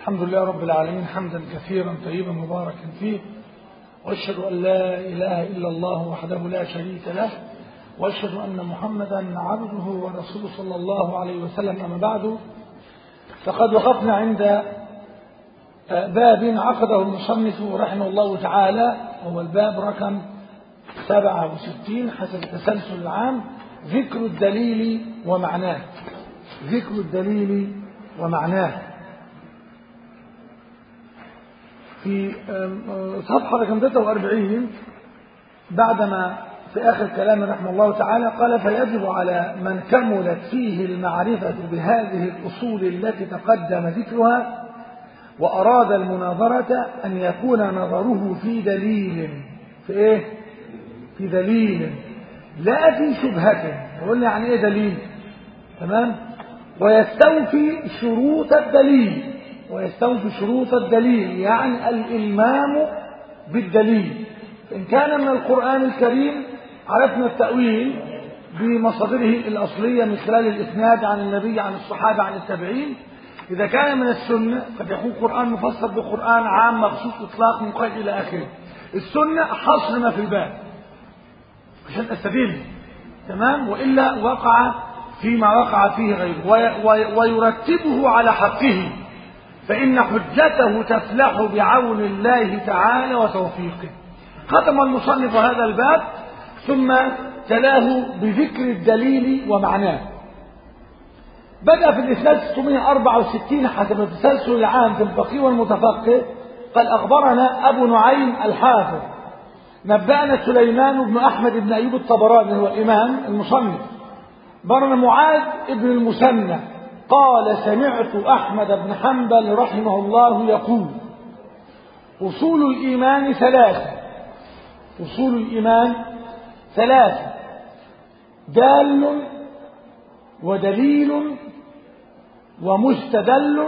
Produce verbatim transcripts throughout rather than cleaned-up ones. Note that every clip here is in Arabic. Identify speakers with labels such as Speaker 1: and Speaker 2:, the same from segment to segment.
Speaker 1: الحمد لله رب العالمين حمدا كثيرا طيبا مباركا فيه، واشهد ان لا اله الا الله وحده لا شريك له، واشهد ان محمدا عبده ورسوله صلى الله عليه وسلم. اما بعد، فقد وقفنا عند باب عقده المصنف رحمه الله تعالى، هو الباب رقم سبعة وستين حسب التسلسل العام، ذكر الدليل ومعناه. ذكر الدليل ومعناه في صفحة رقم ثلاثة وأربعين، بعدما في آخر كلام رحمه الله تعالى قال: فيجب على من كملت فيه المعرفة بهذه الأصول التي تقدم ذكرها وأراد المناظرة أن يكون نظره في دليل في إيه؟ في دليل لا في شبهة. قلنا يعني إيه دليل؟ تمام؟ ويستوفي شروط الدليل ويستوفي شروط الدليل يعني الإلمام بالدليل. إن كان من القرآن الكريم عرفنا التأويل بمصادره الأصلية من خلال الإسناد عن النبي عن الصحابة عن التابعين. إذا كان من السنة قد يكون قرآن مفسر بقرآن عام مخصوص إطلاق مقيد إلى آخره. السنة حصر ما في الباب عشان أستدل، تمام؟ وإلا وقع فيما وقع فيه غيره ويرتبه على حقه، فإن حجته تفلح بعون الله تعالى وتوفيقه. ختم المصنف هذا الباب ثم تلاه بذكر الدليل ومعناه. بدأ في الإسناد ستمائة وأربعة وستين حسب التسلسل العام في الفقيه والمتفقه. قال: أخبرنا أبو نعيم الحافظ نبأنا سليمان بن أحمد بن أيوب الطبراني هو الإمام المصنف. برنا معاذ بن المثنى قال: سمعت أحمد بن حنبل رحمه الله يقول: أصول الإيمان ثلاثة أصول الإيمان ثلاثة دال ودليل ومستدل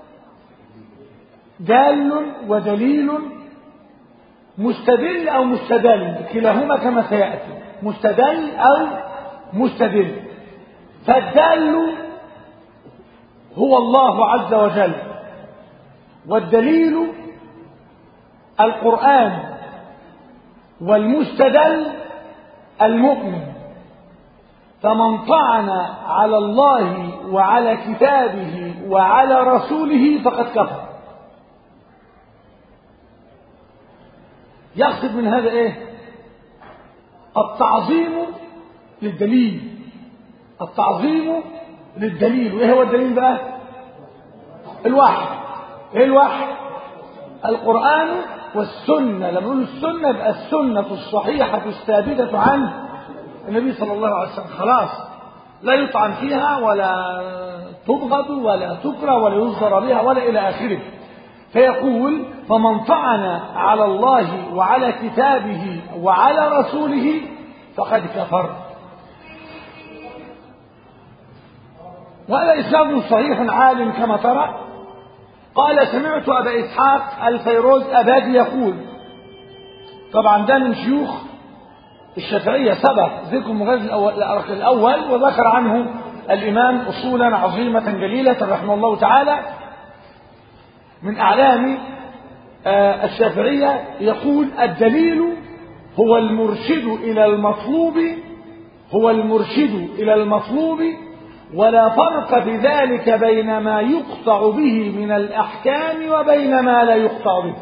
Speaker 1: دال ودليل مستدل أو مستدل، كلاهما كما سيأتي، مستدل أو مستدل. فالدال هو الله عز وجل، والدليل القرآن، والمستدل المؤمن. فمن طعن على الله وعلى كتابه وعلى رسوله فقد كفر. يقصد من هذا ايه؟ التعظيم للدليل التعظيم للدليل. وايه هو الدليل بقى؟ الوحي. ايه الوحي؟ القرآن والسنة. لما نقول السنة يبقى السنة الصحيحة الثابتة عن النبي صلى الله عليه وسلم، خلاص لا يطعن فيها ولا تبغض ولا تكره ولا يصدر بها ولا إلى آخره. فيقول: فمن طعن على الله وعلى كتابه وعلى رسوله فقد كفر. وهذا إسناد صحيح عال كما ترى. قال: سمعت أبا إسحاق الفيروز أبادي يقول، طبعا ده من شيوخ الشافعية، سبق ذكر المجلد الأول وذكر عنه الإمام أصولا عظيمة جليلة رحمه الله تعالى من أعلام الشافعية. يقول: الدليل هو المرشد إلى المطلوب هو المرشد إلى المطلوب ولا فرق في ذلك بين ما يقطع به من الأحكام وبين ما لا يقطع به.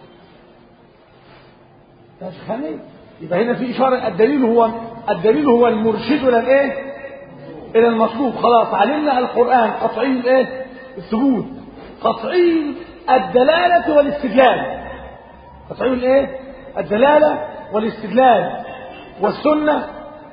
Speaker 1: يبقى هنا في إشارة الدليل هو الدليل هو المرشد إلى الإيه؟ إلى المطلوب. خلاص علمنا القرآن قطعي الإيه؟ الثبوت، قطعي الدلالة والاستدلال، قطعي الإيه؟ الدلالة والاستدلال. والسنة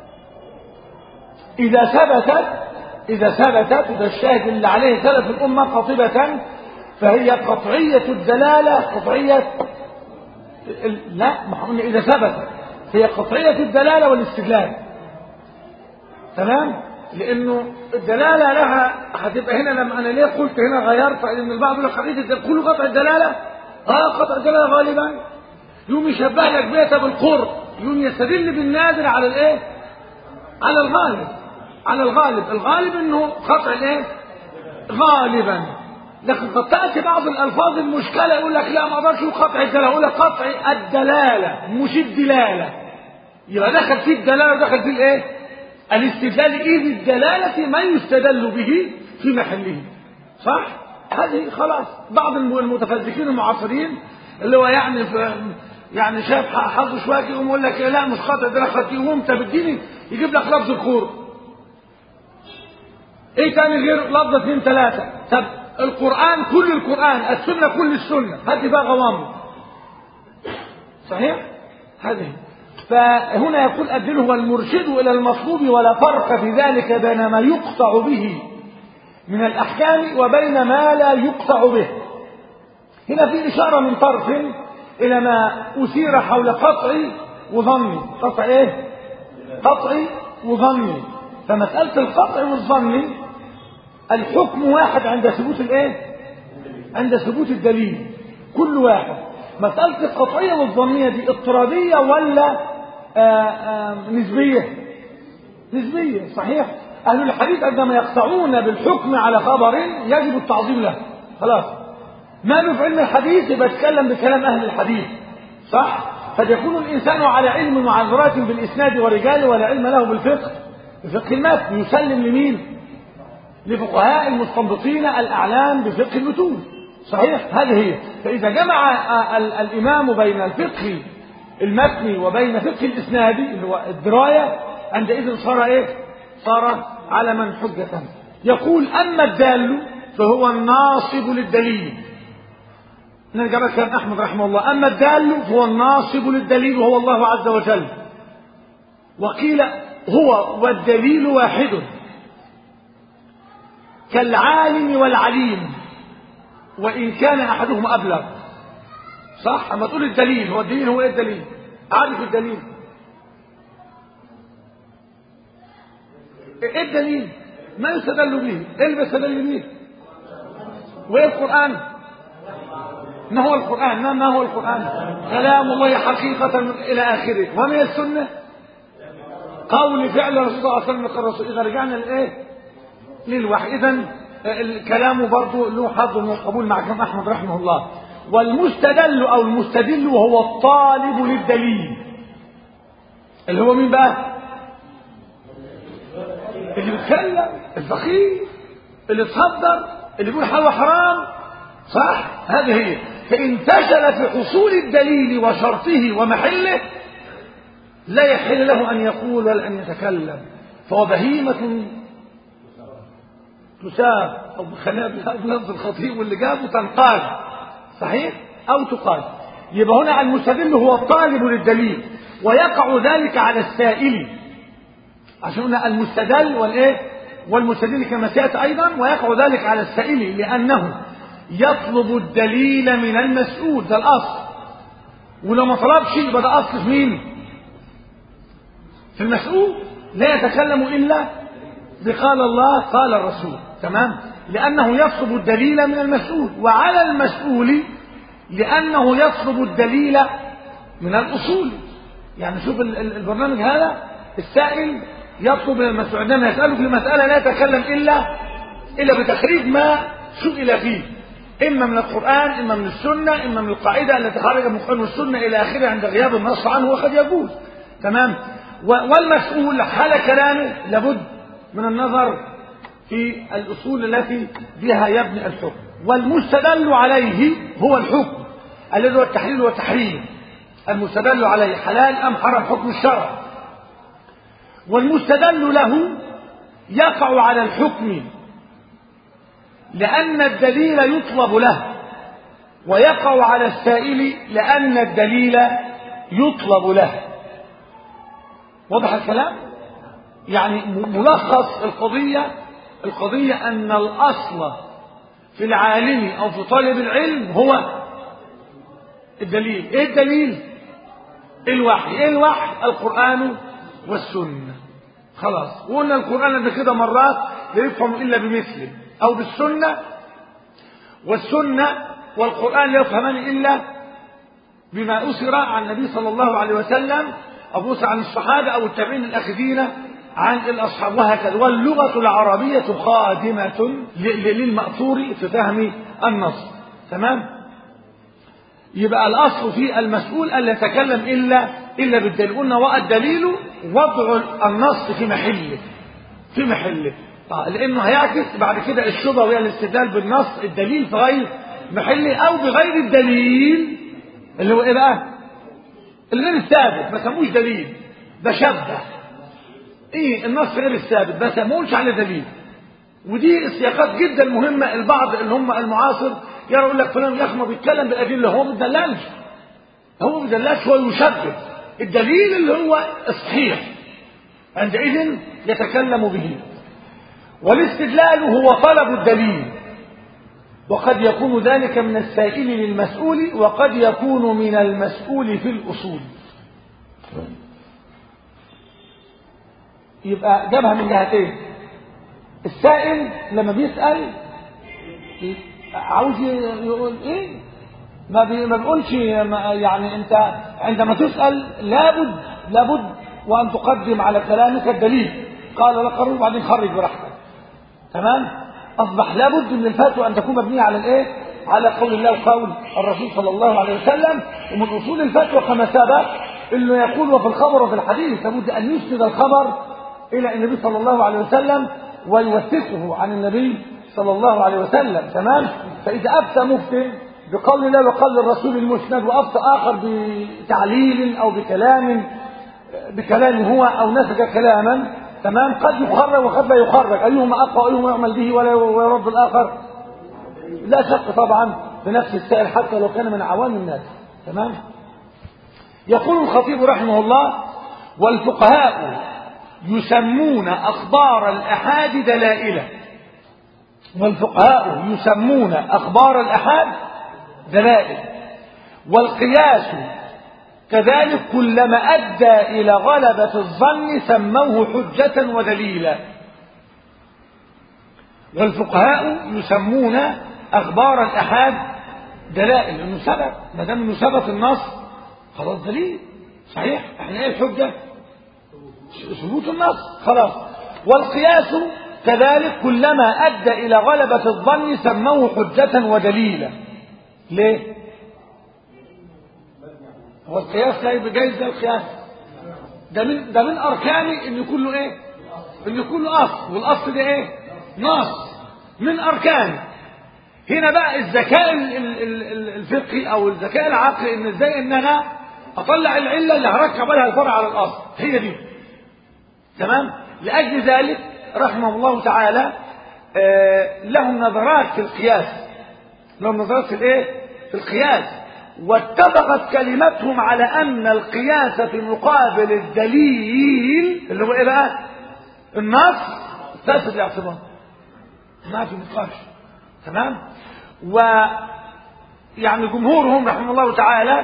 Speaker 1: إذا ثبتت إذا ثبتت وده الشاهد اللي عليه سلف الأمة قاطبة، فهي قطعية الدلالة قطعية لا ما إذا ثبتت هي قطعية الدلالة والاستدلال، تمام؟ لأنه الدلالة لها هتبقى هنا. لما أنا ليه قلت هنا غيرت؟ لأن البعض يقول لك قضية كل قطع الدلالة اه قطع الدلالة غالبا يوم يشبه لك بيتها بالقرب، يوم يستدل بالنادر على الايه؟ على الغالب على الغالب الغالب انه قطع الايه؟ غالبا لكن قد تأتي بعض الألفاظ المشكلة يقول لك لا ما أقدرش قطع الدلالة، يقول لك قطع الدلالة مش الدلالة، يبقى دخل فيه الدلالة ودخل فيه الايه؟ الاستدلال. إيه بالدلالة ما يستدل به في محله، صح؟ هذه خلاص. بعض المتفلسفين المعاصرين اللي هو يعني يعني شاف حظه شويه يقوم يقول لك لا مش قطع الدلالة، يقوم انت بتديني يجيب لك لفظ الخور. ايه تاني غير لفظ اثنين ثلاثة؟ طب القرآن كل القرآن، السنة كل السنة، هذه بقى غوامض. صحيح؟ هذه. فهنا يقول الدين هو المرشد إلى المطلوب، ولا فرق في ذلك بين ما يقطع به من الأحكام وبين ما لا يقطع به. هنا في إشارة من طرف إلى ما أثير حول قطعي وظني. قطع إيه؟ قطعي وظني. فمسألة القطع والظني الحكم واحد عند ثبوت الإيه؟ عند ثبوت الدليل كل واحد. مسألة القطعية والظنية دي اضطرابية ولا آآ آآ نسبية؟ نسبية. صحيح. أهل الحديث عندما يقطعون بالحكم على خبر يجب التعظيم له. خلاص. ما له في علم الحديث يبقى يتكلم بكلام أهل الحديث. صح؟ فيكون الإنسان على علم وعذرات بالإسناد ورجاله ولا علم له بالفقه. بفقه المتن يسلم لمين؟ لفقهاء المستنبطين الأعلام بفقه المتون. صحيح؟ هذه هي. فإذا جمع الإمام بين الفقه المتني وبين فقه الإسنادي اللي هو الدراية، عندئذ صار إيه؟ صار علما حجة. يقول أما الدال فهو الناصب للدليل. نرجع بقى كلام أحمد رحمه الله. أما الدال فهو الناصب للدليل وهو الله عز وجل. وقيل هو والدليل واحد كالعالم والعليم وإن كان أحدهما أبلغ. صح؟ أما تقول الدليل، هو الدليل هو إيه الدليل؟ عارف الدليل؟ إيه الدليل؟ ما يستدل به؟ إيه اللي بيستدل به؟ وإيه القرآن؟ ما هو القرآن؟ ما, ما هو القرآن؟ كلام الله حقيقة إلى آخره. ومن السنة قول فعل رسول الله صلى الله عليه وسلم. إذا رجعنا لإيه؟ للوحي. إذن الكلام برضو له حظ من القبول مع كلام أحمد رحمه الله. والمستدل أو المستدل وهو الطالب للدليل اللي هو مين بقى؟ اللي بيتكلم، الفقيه، اللي تصدر، اللي بيقول حلال وحرام. صح؟ هذه هي. فإن فشل في حصول الدليل وشرطه ومحله لا يحل له أن يقول ولا أن يتكلم، فهو بهيمة تساب، أو خلينا بلفظ الخطيب واللي جابه تنقال. صحيح؟ أو تقال. يبقى هنا المستدل هو الطالب للدليل، ويقع ذلك على السائل. عشان هنا المستدل والإيه؟ والمستدل كما سيأتي أيضا. ويقع ذلك على السائل لأنه يطلب الدليل من المسؤول. ده الأصل. ولو ما طلبش يبقى ده أصل في مين؟ في المسؤول. لا يتكلم إلا بقال الله قال الرسول. تمام؟ لأنه يطلب الدليل من المسؤول. وعلى المسؤول لأنه يطلب الدليل من الأصول. يعني شوف البرنامج هذا، السائل يطلب من المسؤول عندما يسأله في المسألة لا يتكلم إلا إلا بتخريج ما سئل فيه، إما من القرآن، إما من السنة، إما من القاعدة التي خرج من القرآن والسنة إلى آخره عند غياب النص عنه وقد يجوز. تمام؟ والمسؤول حال كلامه لابد من النظر في الأصول التي بها يبني الحكم. والمستدل عليه هو الحكم الذي هو التحليل والتحريم. المستدل عليه حلال أم حرام، حكم الشرع. والمستدل له يقع على الحكم لأن الدليل يطلب له، ويقع على السائل لأن الدليل يطلب له. واضح الكلام؟ يعني ملخص القضية القضية أن الأصل في العالم أو في طالب العلم هو الدليل. إيه الدليل؟ الوحي. إيه الوحي؟ القرآن والسنة. خلاص. وقلنا القرآن قبل كده مرات لا يفهم إلا بمثله، أو بالسنة، والسنة والقرآن لا يفهمان إلا بما أسر عن النبي صلى الله عليه وسلم، أو أسر عن الصحابة أو التابعين الأخذين عن الأصحاب وهكذا. واللغة العربية خادمة للمأثور في فهم النص. تمام. يبقى الأصل في المسؤول ألا يتكلم إلا إلا بالدليل. قلنا والدليل وضع النص في محله في محله لأنه هيعكس بعد كده الشبهة وهي الاستدلال بالنص الدليل في غير محله أو بغير الدليل اللي هو إيه بقى؟ الغير الثابت ما سموش دليل، بشبه إيه النص غير الثابت بس ما قولش عليه دليل. ودي السياقات جدا مهمة. البعض اللي هم المعاصر يرى يقول لك فلان يا أخي ما بيتكلم بالأدلة، هو ما بيدللش هو ما بيدللش هو يشبه الدليل اللي هو الصحيح عندئذ يتكلم به. والاستدلال هو طلب الدليل، وقد يكون ذلك من السائل للمسؤول وقد يكون من المسؤول في الأصول. يبقى جابها من جهتين. السائل لما بيسأل عاوز يقول ايه ما بيقولش يعني انت عندما تسأل لابد لابد وان تقدم على كلامك الدليل. قال لك قرر وبعدين خرج براحتك. تمام. اصبح لابد من الفتوى ان تكون مبنيه على الايه؟ على قول الله وقول الرسول صلى الله عليه وسلم. ومن اصول الفتوى كما سبق انه يقول وفي الخبر وفي الحديث لابد ان يسند الخبر الى النبي صلى الله عليه وسلم ويوثقه عن النبي صلى الله عليه وسلم. تمام. فاذا افتى مفتي بقول الله وقول الرسول المسند وافتى اخر بتعليل او بكلام بكلام هو او نسج كلاما تمام قد يخرج وقد لا يخرج، ايهما اقوى وايهما يعمل به ولا يرد الاخر. لا شك طبعا في نفس السائل حتى لو كان من عوام الناس. تمام. يقول الخطيب رحمه الله والفقهاء يسمون اخبار الاحاد دلائل. والفقهاء يسمون اخبار الاحاد دلائل. والقياس كذلك كلما أدى إلى غلبة الظن سموه حجة ودليلا. والفقهاء يسمون أخبار الأحاد دلائل لأنه سبب، ما دام إنه ثبت النص خلاص دليل. صحيح. احنا ايه الحجة؟ ثبوت النص خلاص. والقياس كذلك كلما أدى إلى غلبة الظن سموه حجة ودليلا. ليه؟ هو القياس لا يبقى جايز. ده القياس ده من ده من اركانه ان يكون له ايه؟ ان يكون له اصل، والاصل ده ايه؟ نص من اركانه. هنا بقى الذكاء الفقهي او الذكاء العقلي ان ازاي ان انا اطلع العله اللي هركب لها الفرع على الاصل، هي دي. تمام. لاجل ذلك رحمه الله تعالى آه لهم نظرات في القياس لهم نظرات في الايه؟ في القياس. واتفقت كلمتهم على أن القياس في مقابل الدليل اللي هو إيه بقى؟ النص فاسد الاعتبار ما في نقاش. تمام. ويعني جمهورهم رحمه الله تعالى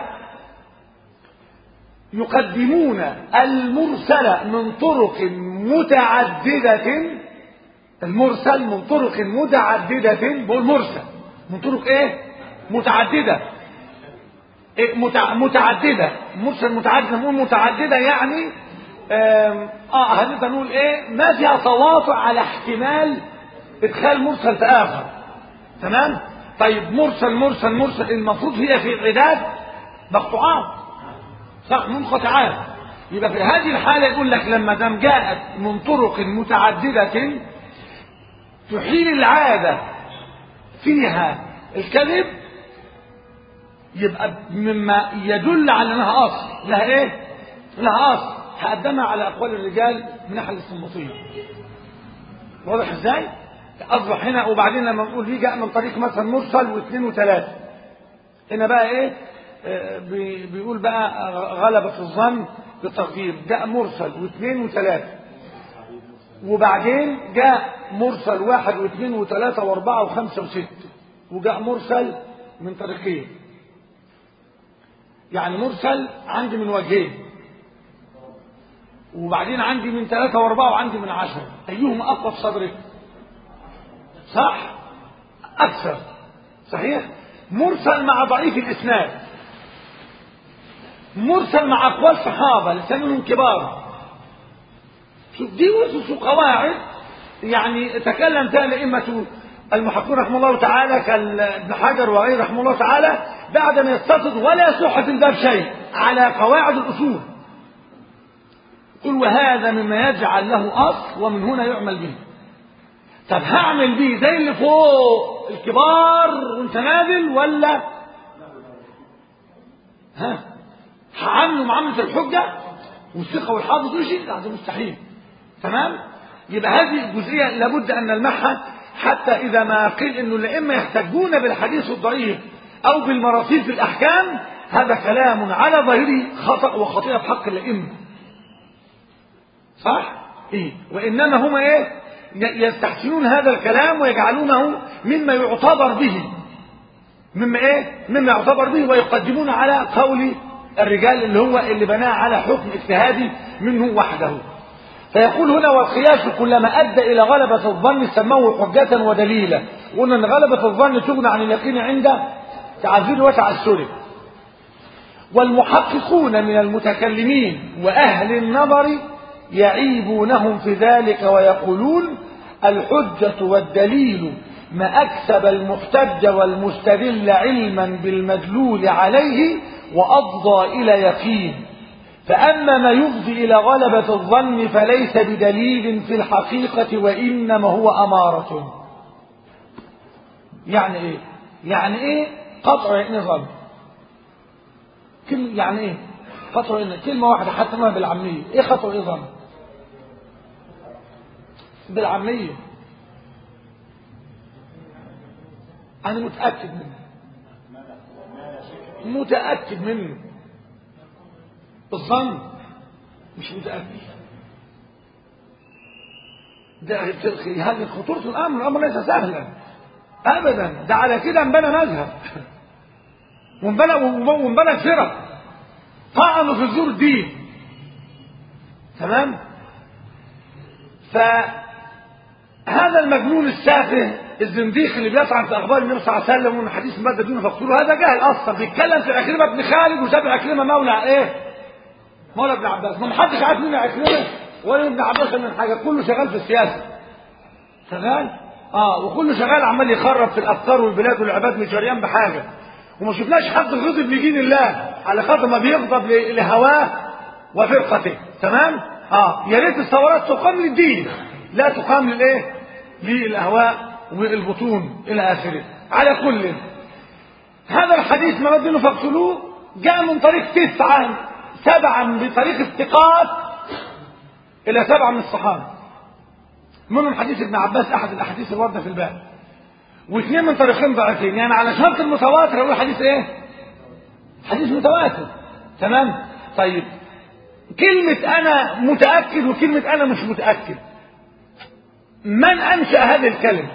Speaker 1: يقدمون المرسل من طرق متعددة. المرسل من طرق متعددة بقول مرسل من طرق إيه؟ متعددة. متعددة. مرسل متعددة نقول متعددة يعني اه هنقدر نقول ايه ما فيها تواطؤ على احتمال ادخال مرسل في اخر. تمام. طيب مرسل مرسل مرسل المفروض هي في العداد مقطوعات صح منقطعات. يبقى في هذه الحالة يقول لك لما دام جاءت من طرق متعددة تحيل العادة فيها الكذب يبقى مما يدل على انها اصل لها ايه؟ لها اصل. هقدمها على اقوال الرجال من ناحيه الاستنباطيه. واضح ازاي؟ اصبح هنا وبعدين لما نقول دي جاء من طريق مثلا مرسل واثنين وثلاثه. هنا بقى ايه؟ آه بي بيقول بقى غلبة الظن بالتقدير جاء مرسل واثنين وثلاثه. وبعدين جاء مرسل واحد واثنين وثلاثه واربعه وخمسه وسته. وجاء مرسل من طريقين. يعني مرسل عندي من وجهين وبعدين عندي من ثلاثة واربعة وعندي من عشرة. ايهما اقوى في صدرك؟ صح؟ اكثر. صحيح. مرسل مع ضعيف الاسناد. مرسل مع اقوال صحابة لسه منهم كبار. شوف دي أسس وقواعد يعني تكلم فيها الأئمة المحققون رحمه الله تعالى كابن حجر وغيره رحمه الله تعالى بعد ما يستطرد ولا يصح في الباب شيء على قواعد الأصول. قل وهذا مما يجعل له أصل ومن هنا يعمل به. طب هعمل بيه زي اللي فوق الكبار وانت نازل ولا ها هعمله معاملة الحجة والثقة والحافظ وشيء؟ هذا مستحيل. تمام. يبقى هذه الجزئية لابد أن نلمحها حتى إذا ما قيل إنه الأئمة يحتجون بالحديث الضعيف أو بالمراسيل في الأحكام هذا كلام على ظاهره خطأ وخطيئة في حق الأئمة. صح؟ إيه؟ وإنما هم إيه؟ يستحسنون هذا الكلام ويجعلونه مما يعتبر به مما إيه؟ مما يعتبر به ويقدمون على قول الرجال اللي هو اللي بناه على حكم اجتهادي منه وحده. فيقول هنا والقياس كلما أدى إلى غلبة الظن سموه حجة ودليلا. وقلنا أن غلبة الظن تغنى عن اليقين عند تعذير وتعسره. والمحققون من المتكلمين وأهل النظر يعيبونهم في ذلك ويقولون الحجة والدليل ما أكسب المحتج والمستدل علما بالمدلول عليه وأفضى إلى يقين. فأما ما يفضي إلى غلبة الظن فليس بدليل في الحقيقة وإنما هو أمارة. يعني إيه؟ يعني إيه قطع عين ظن؟ كلمة يعني إيه قطع عين؟ كلمة واحدة حتى ما بالعامية. إيه قطع عين ظن؟ بالعامية أنا متأكد منه متأكد منه. الظن مش متأكد. ده هذه خطورة الأمر. الأمر ليس سهلا أبدا. ده على كده انبنى مذهب وانبنى وانبنى فرق طعنوا في جذور الدين. تمام. فهذا المجنون السافه الزنديق اللي بيطعن في اخبار النبي صلى الله عليه وسلم ومن حديث مادة دون فاقتلوه هذا جاهل اصلا. بيتكلم في عكرمة بن خالد وسابع عكرمة مولى ايه؟ مولى ابن عباس. ما حدش عارف مين عكرمة ولا ابن عباس من حاجة. كله شغال في السياسة. شغال اه وكله شغال عمال يخرب في الافكار والبلاد والعباد مش جريان بحاجة. وما شفناش حد غضب لدين الله على خاطر ما بيغضب لهواه وفرقته. تمام. اه يا ريت الثورات تقام للدين لا تقام للايه؟ للاهواء والبطون الى اخره. على كل هذا الحديث ما بدنا فاقتلوه جاء من طريق تسعة سبعة بطريق الثقات الى سبعة من الصحابه منهم حديث ابن عباس احد الاحاديث الوارده في الباب واثنين من طريقين ضعيفين. يعني على شرط المتواتر اقول حديث ايه؟ حديث متواتر. تمام. طيب كلمة انا متأكد وكلمة انا مش متأكد من انشأ هذه الكلمة؟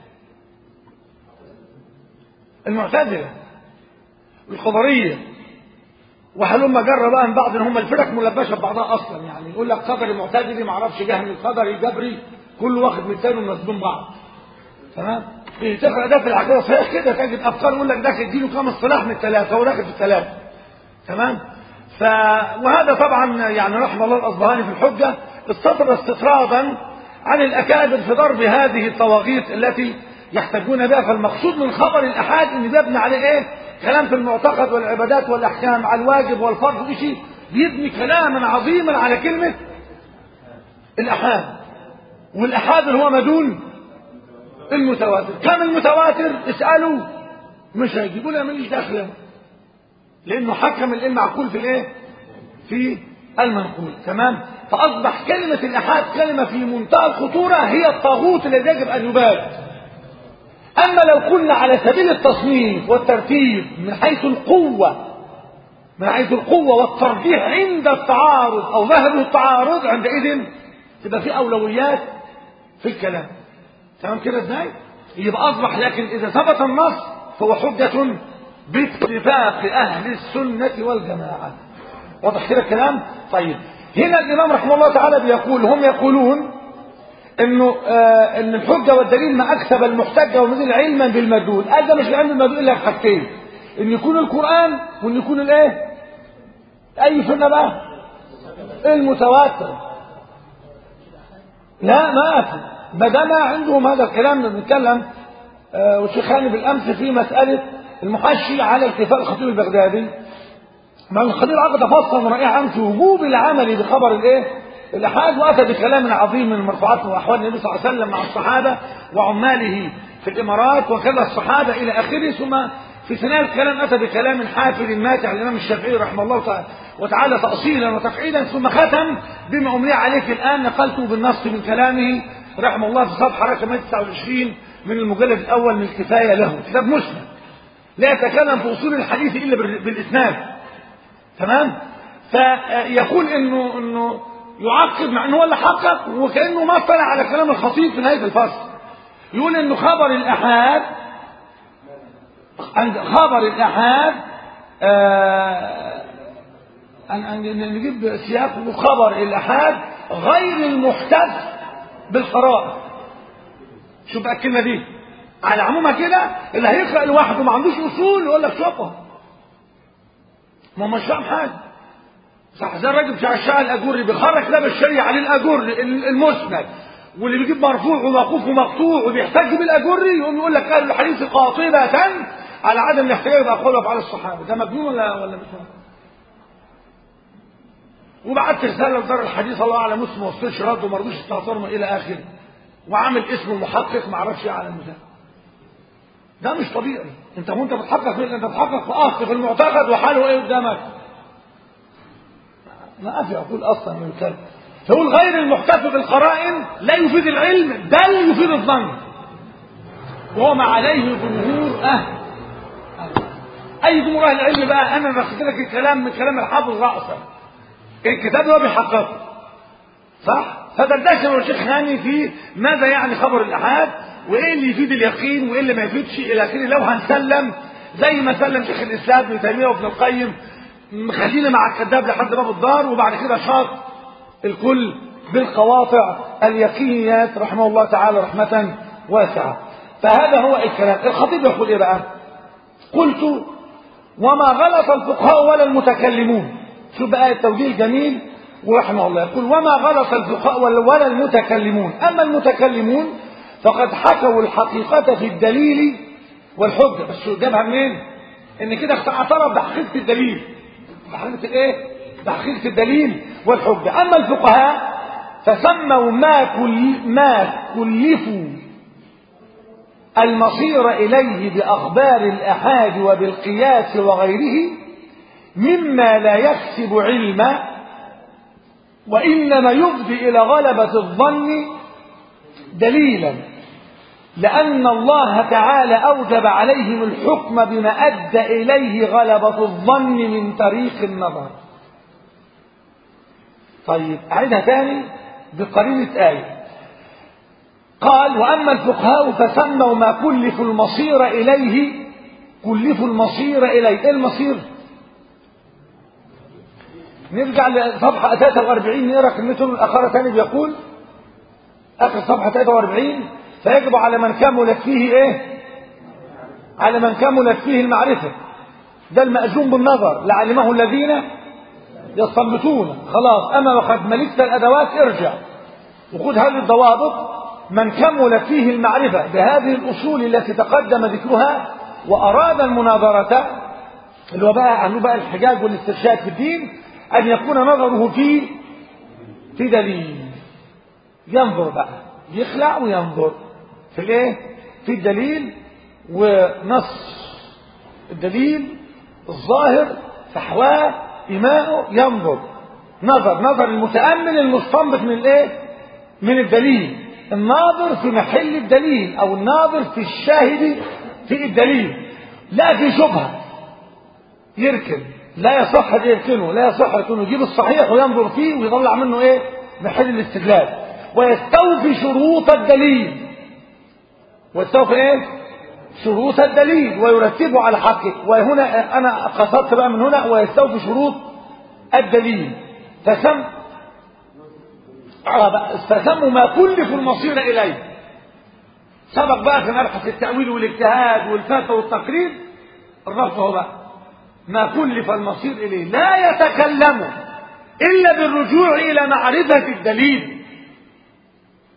Speaker 1: المعتزلة القدرية. وهلما جرى بقى من بعض ان هم الفرق ملبشه ببعضها اصلا. يعني يقول لك قدري معتزلي ما اعرفش جهمي القدري جبري كل واخد من ثاني ومصدوم بعض. تمام. في تقرا ده في العقيده صحيح كده تجد افكار يقول لك ده اديله كام اصطلاح من الثلاثه هو داخل في الثلاثه. تمام. ف وهذا طبعا يعني رحم الله الاصبهاني في الحجه استطرد استطرادا عن الاكابر في ضرب هذه الطواغيت التي يحتجون بها. فالمقصود من خبر الاحاد ان بيبني عليه ايه؟ كلام في المعتقد والعبادات والاحكام على الواجب والفرض وشيء بيبني كلاما عظيما على كلمه الاحاد. والاحاد اللي هو ما دون المتواتر. كم المتواتر؟ اسالوا مش هيجيبوا لنا ماليش دخل لانه حكم المعقول في الايه؟ في المنقول. تمام. فاصبح كلمه الاحاد كلمه في منتهى الخطوره هي الطاغوت الذي يجب ان يباد. اما لو قلنا على سبيل التصنيف والترتيب من حيث القوه من حيث القوه والترجيح عند التعارض او ظهر التعارض عندئذ تبقى في اولويات في الكلام. تمام كده ازاي؟ يبقى اصبح لكن اذا ثبت النص فهو حجه باتفاق اهل السنه والجماعه. واضح كده الكلام؟ طيب هنا الامام رحمه الله تعالى بيقول هم يقولون انه آه ان الحجه والدليل ما اكسب المحتج والمدلل علما بالمدلول. هذا مش العلم بالمدلول الا في حاجتين: ان يكون القران وان يكون الايه؟ اي سنه بقى؟ المتواتر. لا ما في بدنا عندهم هذا الكلام. بنتكلم آه والشيخاني بالامس في مساله المحشي على اكتفاء الخطيب البغدادي. ما الخطيب عقد فصلا رائعا في وجوب العمل بخبر الايه الاحاد، واتى بكلام عظيم من مرفوعات واحوال النبي صلى الله عليه وسلم مع الصحابه وعماله في الامارات وكذا الصحابه الى اخره. ثم في ثناء الكلام اتى بكلام حافل ماتع الامام الشافعي رحمه الله وتعالى تاصيلا وتفعيلا، ثم ختم بما املي عليك الان نقلته بالنص من كلامه رحمه الله في صفحه رقم تسعة وعشرين من المجلد الاول من الكفايه له، كتاب مسلم لا يتكلم في اصول الحديث الا بالاسناد. تمام. فيقول انه انه يعقب مع انه هو اللي حقق وكانه ما اطلع على كلام الخطيب في نهايه الفصل. يقول انه خبر الاحاد عند خبر الاحاد آه نجيب سياقه خبر الاحاد غير المحتف بالقراءه. شو بقى الكلمه دي على عمومها كده؟ اللي هيقرا لوحده ما عندوش اصول يقول لك شطه، ما مش فاهم حاجه. صح زي الراجل بتاع الشاعر الاجوري بيخرج كتاب الشريعه للاجوري المسند، واللي بيجيب مرفوع وموقوف ومقطوع وبيحتج بالاجوري يقوم يقول لك اهل الحديث قاطبه على عدم الاحتجاج باقوال وافعال الصحابه. ده مجنون ولا ولا مش مجنون؟ وبعت رساله لدار الحديث الله اعلم مسلم ما وصلش رد وما رضوش يستعصروا الى اخره، وعامل اسمه محقق ما اعرفش ايه على المثال. ده مش طبيعي. انت وانت بتحقق في انت بتحقق في اصل في المعتقد وحاله ايه قدامك؟ ما افي اقول اصلا من الكلام. فيقول غير المحتف بالقرائن لا يفيد العلم بل يفيد الظن، وهو ما عليه جمهور اهل. اي جمهور اهل العلم بقى؟ انا باخد لك الكلام من كلام الحافظ راسا، الكتاب ده بيحققه صح. فدردشه الشيخ هاني في ماذا يعني خبر الاحاد وايه اللي يفيد اليقين وايه اللي ما يفيدش الى اخره. لو هنسلم زي ما سلم شيخ الاسلام ابن تيميه وابن القيم، خلينا مع الكذاب لحد باب الدار، وبعد كده شاط الكل بالقواطع اليقينيات رحمه الله تعالى رحمه واسعه. فهذا هو الكلام. الخطيب يقول ايه بقى؟ قلت وما غلط الفقهاء ولا المتكلمون. شوف بقى التوجيه الجميل ورحمه الله. يقول وما غلط الفقهاء ولا المتكلمون، اما المتكلمون فقد حكوا الحقيقة في الدليل والحجة. بس جابها منين؟ ان كده اعترف بحقيقة الدليل، بحقيقة الايه؟ بحقيقة الدليل والحجة. اما الفقهاء فسموا ما كل ما كلفوا المصير اليه باخبار الاحاد وبالقياس وغيره مما لا يكسب علما وانما يفضي الى غلبة الظن دليلا، لأن الله تعالى أوجب عليهم الحكم بما أدى إليه غلبة الظن من طريق النظر. طيب أعيدها تاني بقرينة آية. قال وأما الفقهاء فسموا ما كلفوا المصير إليه كلفوا المصير إليه. إيه المصير؟ نرجع لصفحة ثلاثة وأربعين نقرأ كلمته الأخرى تاني. بيقول آخر صفحة ثلاثة وأربعين فيجب على من كملت فيه ايه؟ على من كملت فيه المعرفة. ده المأذون بالنظر لعلمه الذين يستنبطون. خلاص اما وقد ملكت الادوات ارجع وخذ هذه الضوابط. من كملت فيه المعرفة بهذه الاصول التي تقدم ذكرها واراد المناظرة اللي هو بقى عنه بقى الحجاج والاسترشاد في الدين، ان يكون نظره في في دليل. ينظر بقى يخلع وينظر في الايه؟ في الدليل ونص الدليل الظاهر فحواه إيماؤه. ينظر نظر نظر المتأمل المستنبط من الايه؟ من الدليل. الناظر في محل الدليل او الناظر في الشاهد في الدليل. لا في شبهة يركن لا يصح يركنه، لا يصح يركنه، يجيب الصحيح وينظر فيه ويطلع منه ايه؟ محل الاستدلال. ويستوفي شروط الدليل ويستوفي ايه؟ شروط الدليل ويرتبه على حقه. وهنا انا قصدت بقى من هنا ويستوفي شروط الدليل. فسم فسموا ما كلف المصير اليه. سبق بقى في مبحث التأويل والاجتهاد والفتوى والتقرير. الرفض هو بقى ما كلف المصير اليه لا يتكلم الا بالرجوع الى معرفة الدليل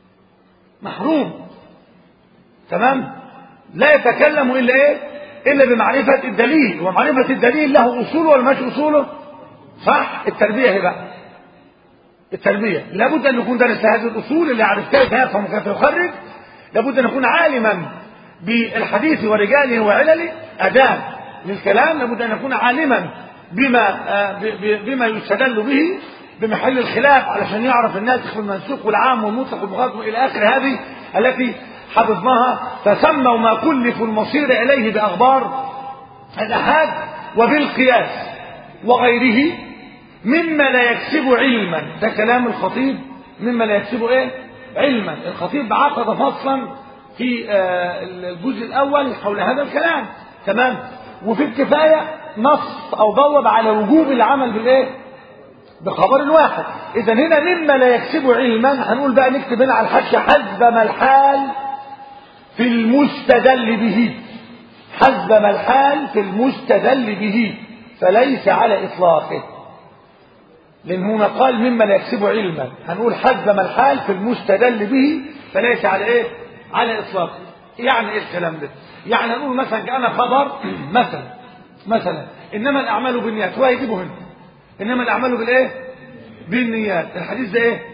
Speaker 1: محروم. تمام؟ لا يتكلم إلا إيه؟ إلا بمعرفة الدليل، ومعرفة الدليل له أصوله ولا مش أصوله؟ صح؟ التربية هي بقى التربية لابد أن يكون دارس هذه الأصول اللي عرفتها يفهم كيف يخرج. لابد أن يكون عالما بالحديث ورجاله وعلله أداة للكلام. لابد أن يكون عالما بما بما يستدل به بمحل الخلاف علشان يعرف الناسخ والمنسوخ والعام والمطلق والمخاطب إلى آخر هذه التي حفظناها. فسموا ما كلفوا المصير إليه بأخبار الأحاد وبالقياس وغيره مما لا يكسب علما. ده كلام الخطيب. مما لا يكسب ايه؟ علما. الخطيب عقد فصلا في الجزء الأول حول هذا الكلام. تمام؟ وفي الكفاية نص أو بوب على وجوب العمل بالإيه؟ بخبر الواحد. إذا هنا مما لا يكسب علما هنقول بقى نكتب هنا على الحاشية حسب ما الحال في المستدل به. حسب ما الحال في المستدل به فليس على إطلاقه. لأن هنا قال مما لا يكسب علما، هنقول حسب ما الحال في المستدل به فليس على إيه؟ على إطلاقه. يعني إيه الكلام ده؟ يعني هنقول مثلا كأنا خبر مثلا مثلا إنما الأعمال بالنيات، وهيجيبه هنا إنما الأعمال بالإيه؟ بالنيات. الحديث ده إيه؟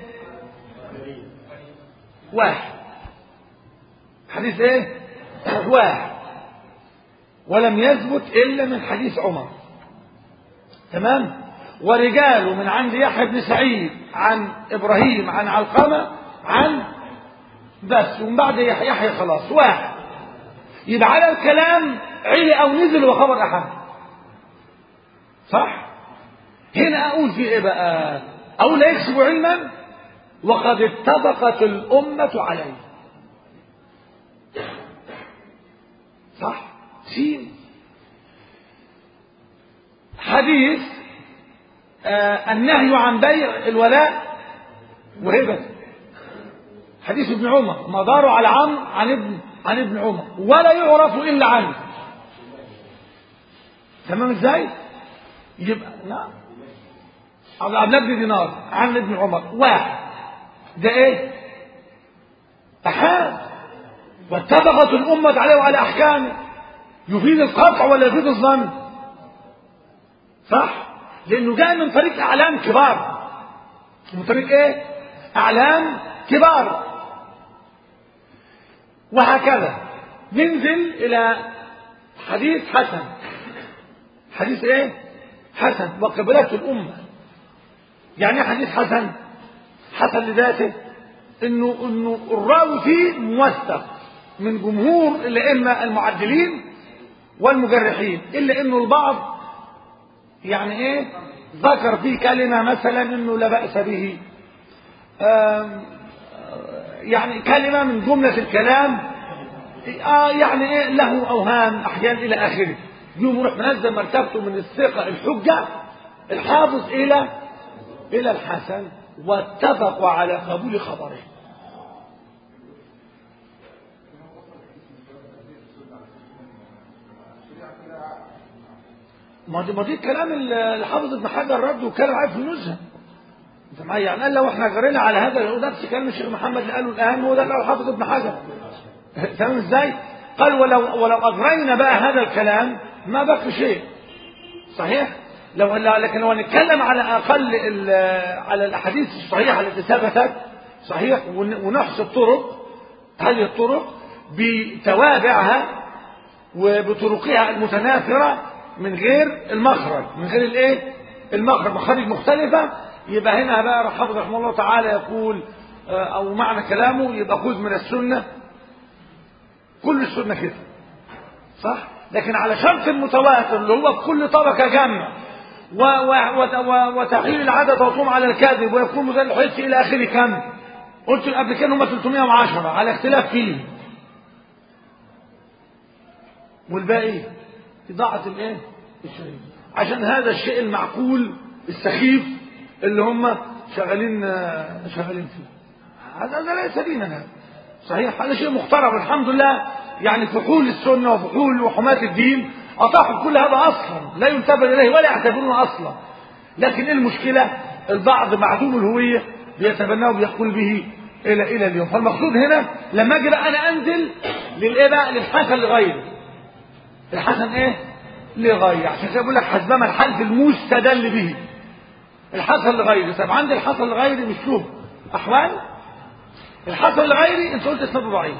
Speaker 1: واحد. حديث إيه؟ واحد. ولم يثبت إلا من حديث عمر. تمام؟ ورجاله من عند يحيى بن سعيد عن إبراهيم عن علقمة عن بس، ومن بعد يحيى خلاص واحد. يبقى على الكلام علي أو نزل وخبر أحد. صح؟ هنا أقول في إيه بقى؟ أو لا يكسب علما وقد اتفقت الأمة عليه. صح؟ سين حديث آه النهي عن بيع الولاء وهبة. حديث ابن عمر ما داروا على عم عن ابن عن ابن عمر ولا يعرف إلا عنه. تمام ازاي؟ يبقى نعم عن ابن دينار عن ابن عمر واحد. ده ايه؟ أحاد. واتفقت الأمة عليه وعلى أحكامه. يفيد القطع ولا يفيد الظن؟ صح؟ لأنه جاء من طريق أعلام كبار. من طريق ايه؟ أعلام كبار. وهكذا ننزل إلى حديث حسن. حديث ايه؟ حسن وقبلته الأمة. يعني حديث حسن حسن لذاته انه انه الراوي فيه موثق من جمهور الائمه المعدلين والمجرحين، الا انه البعض يعني ايه ذكر فيه كلمه مثلا انه لا باس به، يعني كلمه من جمله الكلام آه يعني ايه له اوهام احيانا الى اخره. يوم يروح منزل مرتبته من الثقه الحجه الحافظ الى الى الحسن واتفقوا على قبول خبره. ما دي ما دي الكلام اللي حافظ ابن حجر رد وكلام عارف في النزهه. انت معايا؟ يعني قال لو احنا جرينا على هذا يقول نفس كلام الشيخ محمد اللي قاله الان هو ده اللي حافظ ابن حجر. فاهم ازاي؟ قال ولو ولو اجرينا بقى هذا الكلام ما بقى شيء. صحيح؟ لو لكن لو نتكلم على اقل على الاحاديث الصحيحه التي ثبتت صحيح ونحصي الطرق، هذه الطرق بتوابعها وبطرقها المتناثره من غير المخرج، من غير الايه؟ المخرج، مخارج مختلفه. يبقى هنا بقى حافظ رحمه الله تعالى يقول او معنى كلامه يبقى خذ من السنه كل السنه كده. صح؟ لكن على شرط المتواتر اللي هو في كل طبقه جمع وتحليل العدد وطوم على الكاذب ويكون مزال الحديث الى اخره. كم قلت قبل كده هم ثلاثمائة وعشرة على اختلاف فيه، والباقي اضاعه الايه؟ الشيء. عشان هذا الشيء المعقول السخيف اللي هم شغالين شغالين فيه، هذا ليس دينا. هذا صحيح، هذا شيء محترم الحمد لله. يعني فحول السنه وفحول وحماة الدين اطاحوا كل هذا اصلا لا ينتبه اليه ولا يعتبرونه اصلا. لكن المشكله البعض معدوم الهويه بيتبناه وبيقول به الى الى اليوم. فالمقصود هنا لما اجي بقى انا انزل للايه بقى؟ للحسن لغيره. الحسن ايه؟ لغيره. عشان كده بقول لك حسبما الحلف المستدل به. الحسن لغيره. طب عندي الحسن لغيري مش له احوال. الحسن لغيري انت قلت اسناده ضعيف.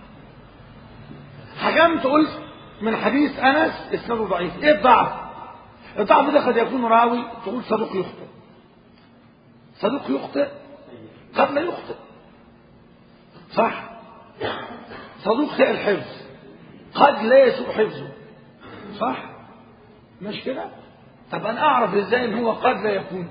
Speaker 1: حكمت قلت من حديث انس اسناده ضعيف. ايه الضعف؟ الضعف ده قد يكون راوي تقول صدوق يخطئ. صدوق يخطئ قد لا يخطئ. صح؟ صدوق سيء الحفظ قد لا يسوء حفظه. صح؟ مش كده؟ طب انا اعرف ازاي ان هو قد لا يكون؟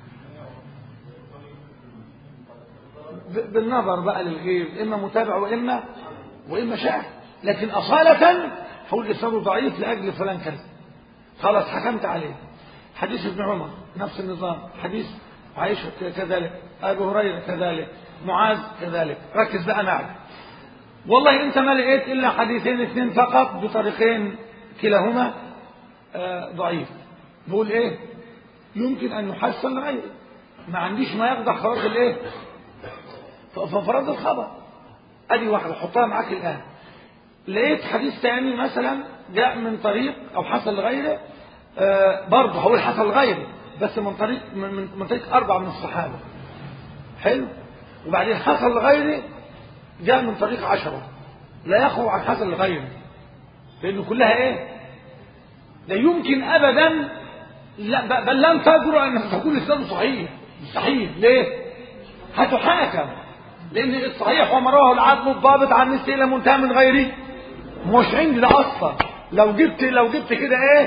Speaker 1: بالنظر بقى للغير، اما متابع واما واما شاهد. لكن اصالة هقول اسناده ضعيف لاجل فلان كذا. خلاص حكمت عليه. حديث ابن عمر نفس النظام، حديث عائشة كذلك، ابو هريرة كذلك، معاذ كذلك. ركز بقى معي. والله انت ما لقيت الا حديثين اثنين فقط بطريقين كلاهما آه ضعيف. بقول ايه؟ يمكن ان يحسن لغيره. ما عنديش ما يقدح خلاص الايه؟ ففرض الخبر. ادي واحده حطها معاك الان. لقيت حديث ثاني مثلا جاء من طريق او حصل لغيره آه برضه هقول حصل لغيره بس من طريق من, من طريق اربعه من الصحابه. حلو. وبعدين حصل لغيره جاء من طريق عشره لا يخرج عن حصل لغيره لانه كلها ايه؟ لا يمكن ابدا لا بل لن تجرؤ ان تكون الاسناد صحيح. مستحيل. ليه؟ هتحاكم. لان الصحيح وما رواه العدل الضابط عن مثل الى منتهى من غيره مش عندي ده اصلا. لو جبت لو جبت كده ايه؟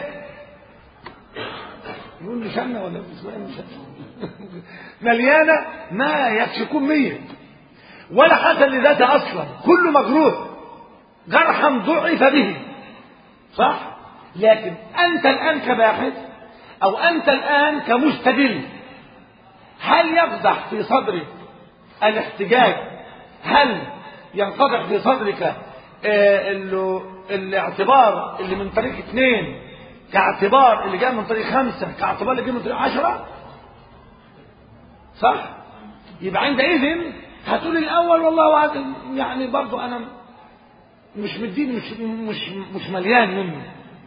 Speaker 1: يقول لي شنه ولا مش مليانه ما يكشكون مية ولا حسن لذاته اصلا. كله مجروح جرحا ضعف به. صح؟ لكن انت الان كباحث او انت الان كمستدل هل يقدح في صدرك الاحتجاج؟ هل ينقضح في صدرك آه اللي الاعتبار اللي من طريق اثنين كاعتبار اللي جاء من طريق خمسة كاعتبار اللي جاء من طريق عشرة؟ صح؟ يبقى عندئذ هتقول الاول والله وعد يعني برضو انا مش مدين مش مش مش مليان منه.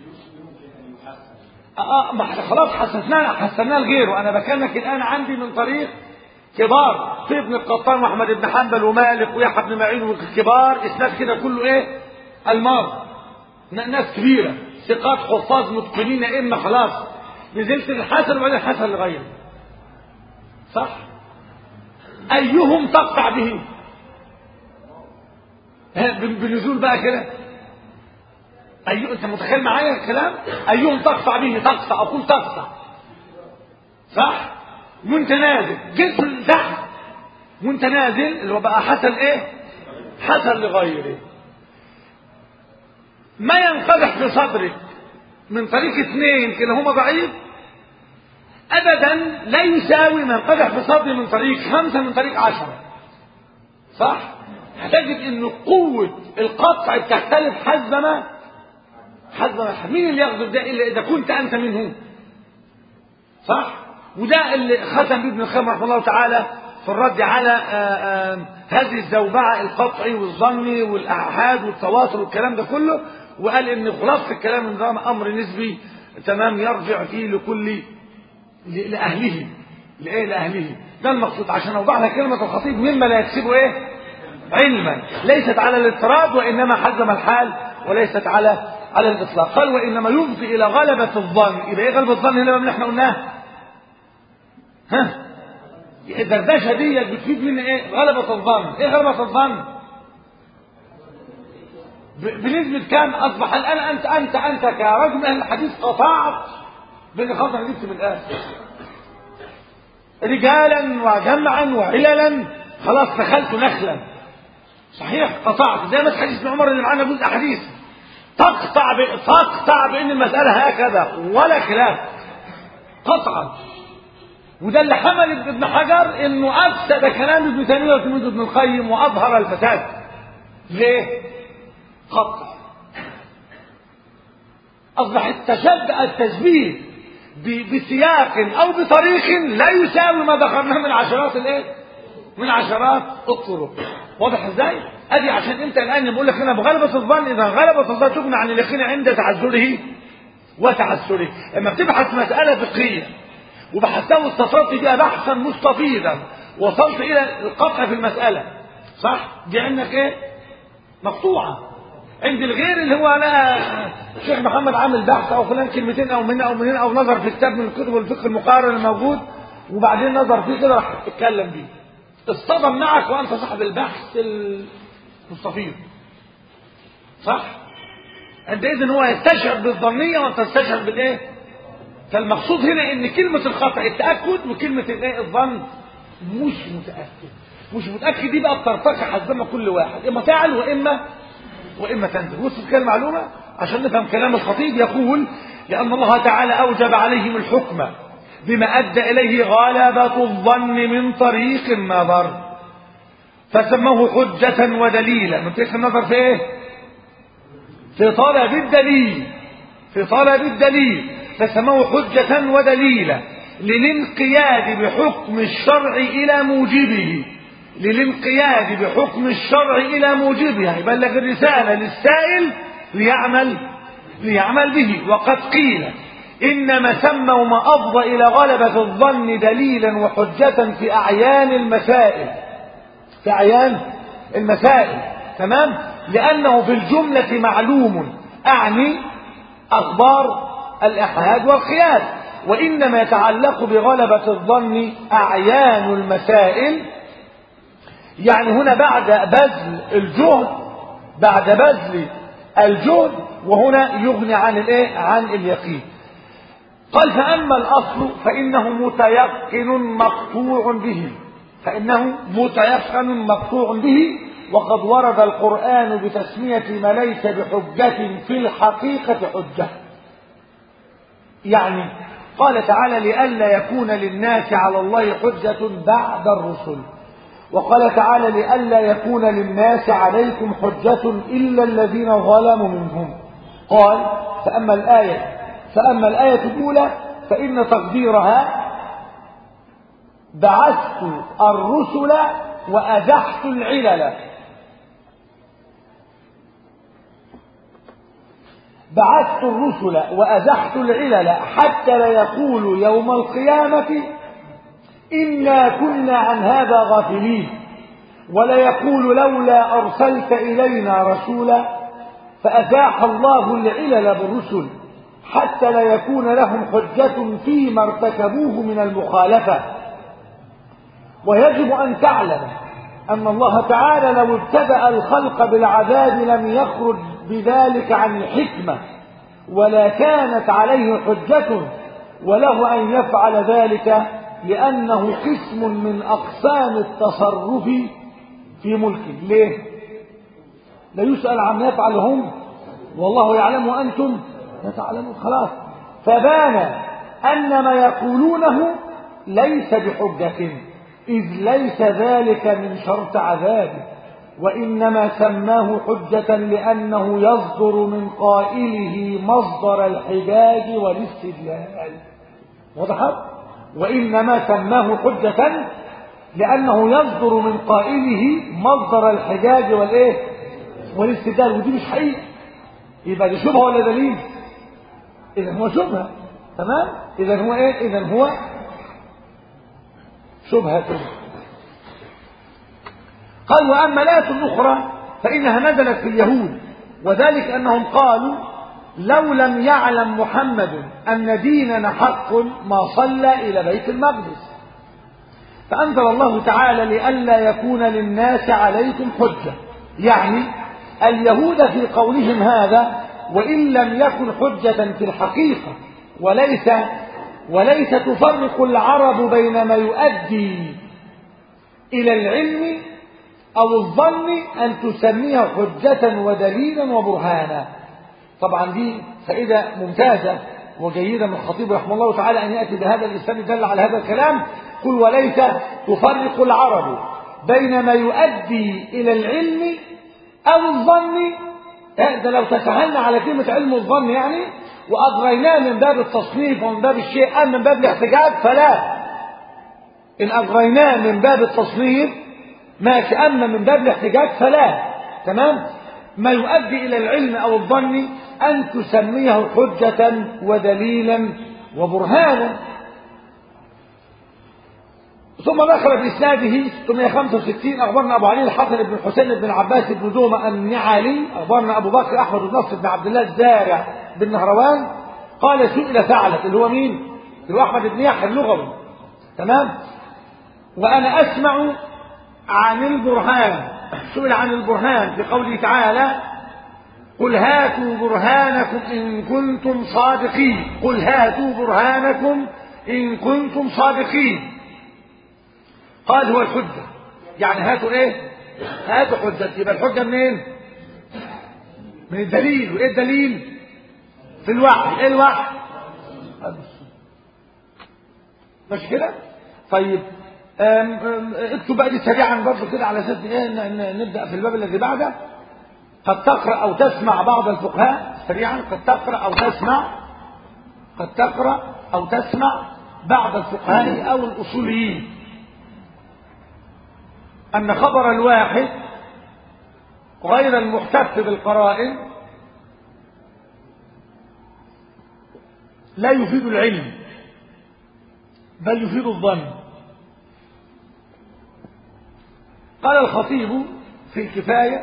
Speaker 1: اه ما احنا خلاص حسناه حسناه لغيره. انا بكلمك الان عندي من طريق كبار في ابن القطان واحمد بن حنبل ومالك ويحيى بن معين والكبار. اسناد كده كله ايه؟ الماضي. ناس كبيره ثقات حفاظ متقنين ائمه. خلاص نزلت للحسن وبعدين الحسن لغيره. صح؟ ايهم تقطع به؟ بنزول بقى كده. أي... انت متخيل معايا الكلام؟ ايهم تقطع به؟ تقطع اقول تقطع. صح؟ وانت نازل جسم تحت وانت نازل اللي هو بقى حسن ايه؟ حسن لغيره. ما ينقدح في صدرك من طريق اثنين كلاهما ضعيف ابدا لا يساوي ما ينقدح في صدري من طريق خمسه من طريق عشره. صح؟ هتجد ان قوه القطع بتختلف حسب ما حسب ما مين اللي ياخذ ده الا اذا كنت انت منه. صح؟ وده اللي ختم ابن القيم رحمه الله تعالى في الرد على آآ آآ هذه الزوبعه القطعي والظني والاحاد والتواتر والكلام ده كله. وقال ان خلاصه الكلام ان ده امر نسبي تمام يرجع فيه لكل لاهله. لايه؟ لاهله. ده المقصود عشان اوضح لك كلمه الخطيب مما لا يكسبه ايه؟ علما. ليست على الاضطراد وانما حزم الحال وليست على على الاطلاق. قال وانما يفضي الى غلبه الظن. يبقى ايه غلبه الظن هنا اللي احنا قلناه؟ ها؟ الدردشه دي بتفيد مني ايه؟ غلبه الظن. ايه غلبه الظن؟ بنسبه كام اصبح الان انت انت انت كرجل من اهل الحديث قطعت بان خلاص انا جبت من الاخر رجالا وجمعا وعللا خلاص دخلت نخلا. صحيح قطعت زي ما حديث ابن عمر اللي معانا جزء حديث تقطع ب... تقطع بان المساله هكذا ولا خلاف قطعا. وده اللي حمل ابن حجر انه افسد كلام ابن تيميه وتلميذ ابن القيم واظهر الفساد. ليه؟ قطع. اصبح التشبه التشبيه ب... بسياق او بطريق لا يساوي ما ذكرناه من عشرات الايه؟ من عشرات الطرق. واضح ازاي؟ ادي عشان انت الان بقول لك هنا بغلبة الظن، اذا غلبة الظن تغني عن اليقين عند تعذره وتعسره. اما بتبحث مسألة فقهية وبحثتها واستطردت بها بحثا مستفيضا وصلت الى القطع في المسألة، صح؟ دي عندك ايه؟ مقطوعة. عند الغير اللي هو انا الشيخ محمد عامل بحث او فلان كلمتين او من او منين او نظر في كتاب من الكتب الفقه المقارن الموجود وبعدين نظر فيه كده راح اتكلم بيه، اصطدم معك وانت صاحب البحث المستفيض، صح؟ عندئذ هو يستشعر بالظنيه وانت تستشعر بالايه؟ فالمقصود هنا ان كلمه الخطا التاكد وكلمه الايه؟ الظن مش متاكد. مش متاكد دي بقى بترتقي حسب كل واحد، اما تعل واما واما تنزل. وصلت كده المعلومه؟ عشان نفهم كلام الخطيب يقول لان الله تعالى اوجب عليهم الحكم بما ادى اليه غلبة الظن من طريق النظر فسموه حجة ودليلا. من طريق النظر في ايه؟ في طلب الدليل، في طلب الدليل فسموه حجة ودليلا للانقياد بحكم الشرع الى موجبه، للانقياد بحكم الشرع الى موجبه، يبلغ الرسالة للسائل ليعمل ليعمل به. وقد قيل إنما سموا ما أفضى إلى غلبة الظن دليلا وحجة في أعيان المسائل، في أعيان المسائل، تمام؟ لأنه في الجملة معلوم، أعني أخبار الآحاد والقياس، وإنما يتعلق بغلبة الظن أعيان المسائل، يعني هنا بعد بذل الجهد، بعد بذل الجهد، وهنا يغني عن الايه؟ عن اليقين. قال فأما الأصل فإنه متيقن مقطوع به، فإنه متيقن مقطوع به، وقد ورد القرآن بتسمية ما ليس بحجة في الحقيقة حجة. يعني قال تعالى لئلا يكون للناس على الله حجة بعد الرسل، وقال تعالى لئلا يكون للناس عليكم حجة إلا الذين ظلموا منهم. قال فأما الآية فأما الآية الأولى فإن تقديرها بعثت الرسل وأزحت العلل، بعثت الرسل وأزحت العلل حتى لا يقولوا يوم القيامة إنا كنا عن هذا غافلين، ولا يقول لولا أرسلت إلينا رسولا، فأزاح الله العلل بالرسل حتى لا يكون لهم حجة فيما ارتكبوه من المخالفة. ويجب أن تعلم أن الله تعالى لو ابتدأ الخلق بالعذاب لم يخرج بذلك عن الحكمة، ولا كانت عليه حجة وله أن يفعل ذلك، لأنه قسم من أقسام التصرف في ملكه. ليه؟ لا يسأل عما يفعل هم والله يعلم وأنتم لا تعلمون. خلاص فبان أن ما يقولونه ليس بحجة، إذ ليس ذلك من شرط عذابه، وإنما سماه حجة لأنه يصدر من قائله مصدر الحجاج والاستدلال. وضحت؟ وإنما سماه حجة لأنه يصدر من قائله مصدر الحجاج والإيه؟ والاستدلال. ودي مش حقيقة، يبقى دي شبهة ولا دليل؟ إذا هو شبهة، تمام؟ إذا هو إيه؟ إذا هو شبهة. قال وأما الآية الأخرى فإنها نزلت في اليهود، وذلك أنهم قالوا لو لم يعلم محمد أن ديننا حق ما صلى إلى بيت المقدس، فأنزل الله تعالى لئلا يكون للناس عليكم حجة. يعني اليهود في قولهم هذا وإن لم يكن حجة في الحقيقة، وليس وليس تفرق العرب بين ما يؤدي إلى العلم أو الظن أن تسميه حجة ودليلا وبرهانا. طبعا دي فائدة ممتازة وجيدة من الخطيب رحمه الله تعالى أن يأتي بهذا الإسلام يدل على هذا الكلام. قل وليس تفرق العرب بين ما يؤدي إلى العلم أو الظن. ده لو تسهلنا على كلمة علم الظن يعني وأجريناه من باب التصنيف ومن باب الشيء أم من باب الاحتجاج، فلا. إن أجريناه من باب التصنيف ماشي. أما من باب الاحتجاج فلا. تمام. ما يؤدي إلى العلم أو الظن أن تسميه حجة ودليلا وبرهانا. ثم دخل بإسناده ستمائة وخمسة وستين أخبرنا أبو علي الحسن بن الحسين بن عباس بن دومة النعالي أخبرنا أبو بكر أحمد بن نصر بن عبد الله الزارع بن نهروان قال سئل ثعلب اللي هو مين؟ اللي هو أحمد بن يحيى اللغوي. تمام. وأنا أسمع عن البرهان. سئل عن البرهان في قوله تعالى قل هاتوا برهانكم إن كنتم صادقين. قل هاتوا برهانكم إن كنتم صادقين. قال هو الحجة. يعني هاتوا ايه؟ هاتوا حجة. يبقى الحجة منين؟ من الدليل. وايه الدليل؟ في الوحي. ايه الوحي؟ مش كده؟ طيب اكتب بقى دي سريعا برضه كده على اساس ايه نبدا في الباب الذي بعده. قد تقرا او تسمع بعض الفقهاء سريعا. قد تقرا او تسمع قد تقرا او تسمع بعض الفقهاء او الاصوليين أن خبر الواحد غير المحتف بالقرائن لا يفيد العلم بل يفيد الظن. قال الخطيب في الكفاية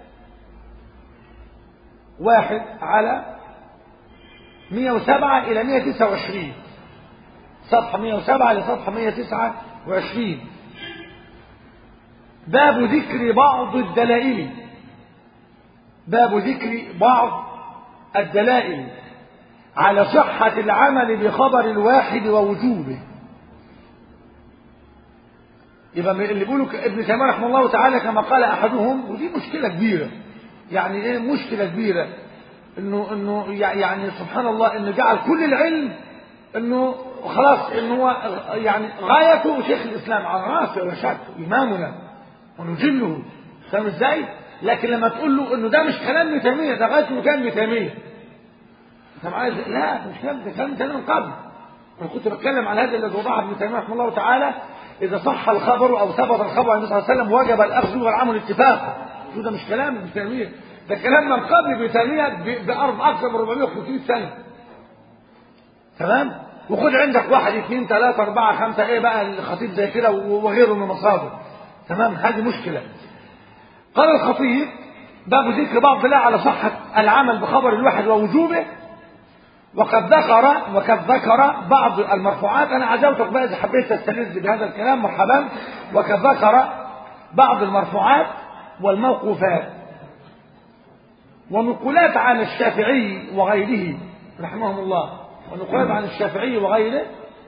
Speaker 1: واحد على مئة وسبعة إلى مئة وتسعة وعشرين صفحة مئة وسبعة إلى صفحة مئة وتسعة وعشرين باب ذكر بعض الدلائل. باب ذكر بعض الدلائل على صحة العمل بخبر الواحد ووجوبه. يبقى اللي بيقولوا ابن تيمية رحمه الله تعالى كما قال أحدهم، ودي مشكلة كبيرة. يعني ايه مشكلة كبيرة؟ انه انه يعني سبحان الله انه جعل كل العلم انه خلاص انه هو يعني غايته شيخ الإسلام على راسه ولا شك إمامنا ونجله. فاهم ازاي؟ لكن لما تقول له انه ده مش كلام ابن تيميه، ده غايه كلام ابن تيميه، انت عايز لا مش كلام، ده كلام تاني من قبل. انا كنت بتكلم عن هذا الذي وضعه ابن تيميه رحمه الله تعالى. اذا صح الخبر او ثبت الخبر عن النبي صلى الله عليه وسلم وجب الاخذ والعمل اتفاقا. شو ده؟ مش كلام ابن تيميه، ده كلام من قبل ابن تيميه بارض اكثر من أربعمائة وخمسين سنه. تمام؟ وخد عندك واحد اثنين ثلاثه اربعه خمسه ايه بقى الخطيب زي كده وغيره من المصادر. تمام؟ هذه مشكلة. قال الخطيب باب ذكر بعض الدلائل على صحة العمل بخبر الواحد ووجوبه. وقد ذكر وقد ذكر بعض المرفوعات. أنا عزوتك بقى إذا حبيت تستلذ بهذا الكلام مرحبا. وقد ذكر بعض المرفوعات والموقوفات ونقولات عن الشافعي وغيره رحمهم الله، ونقولات عن الشافعي وغيره.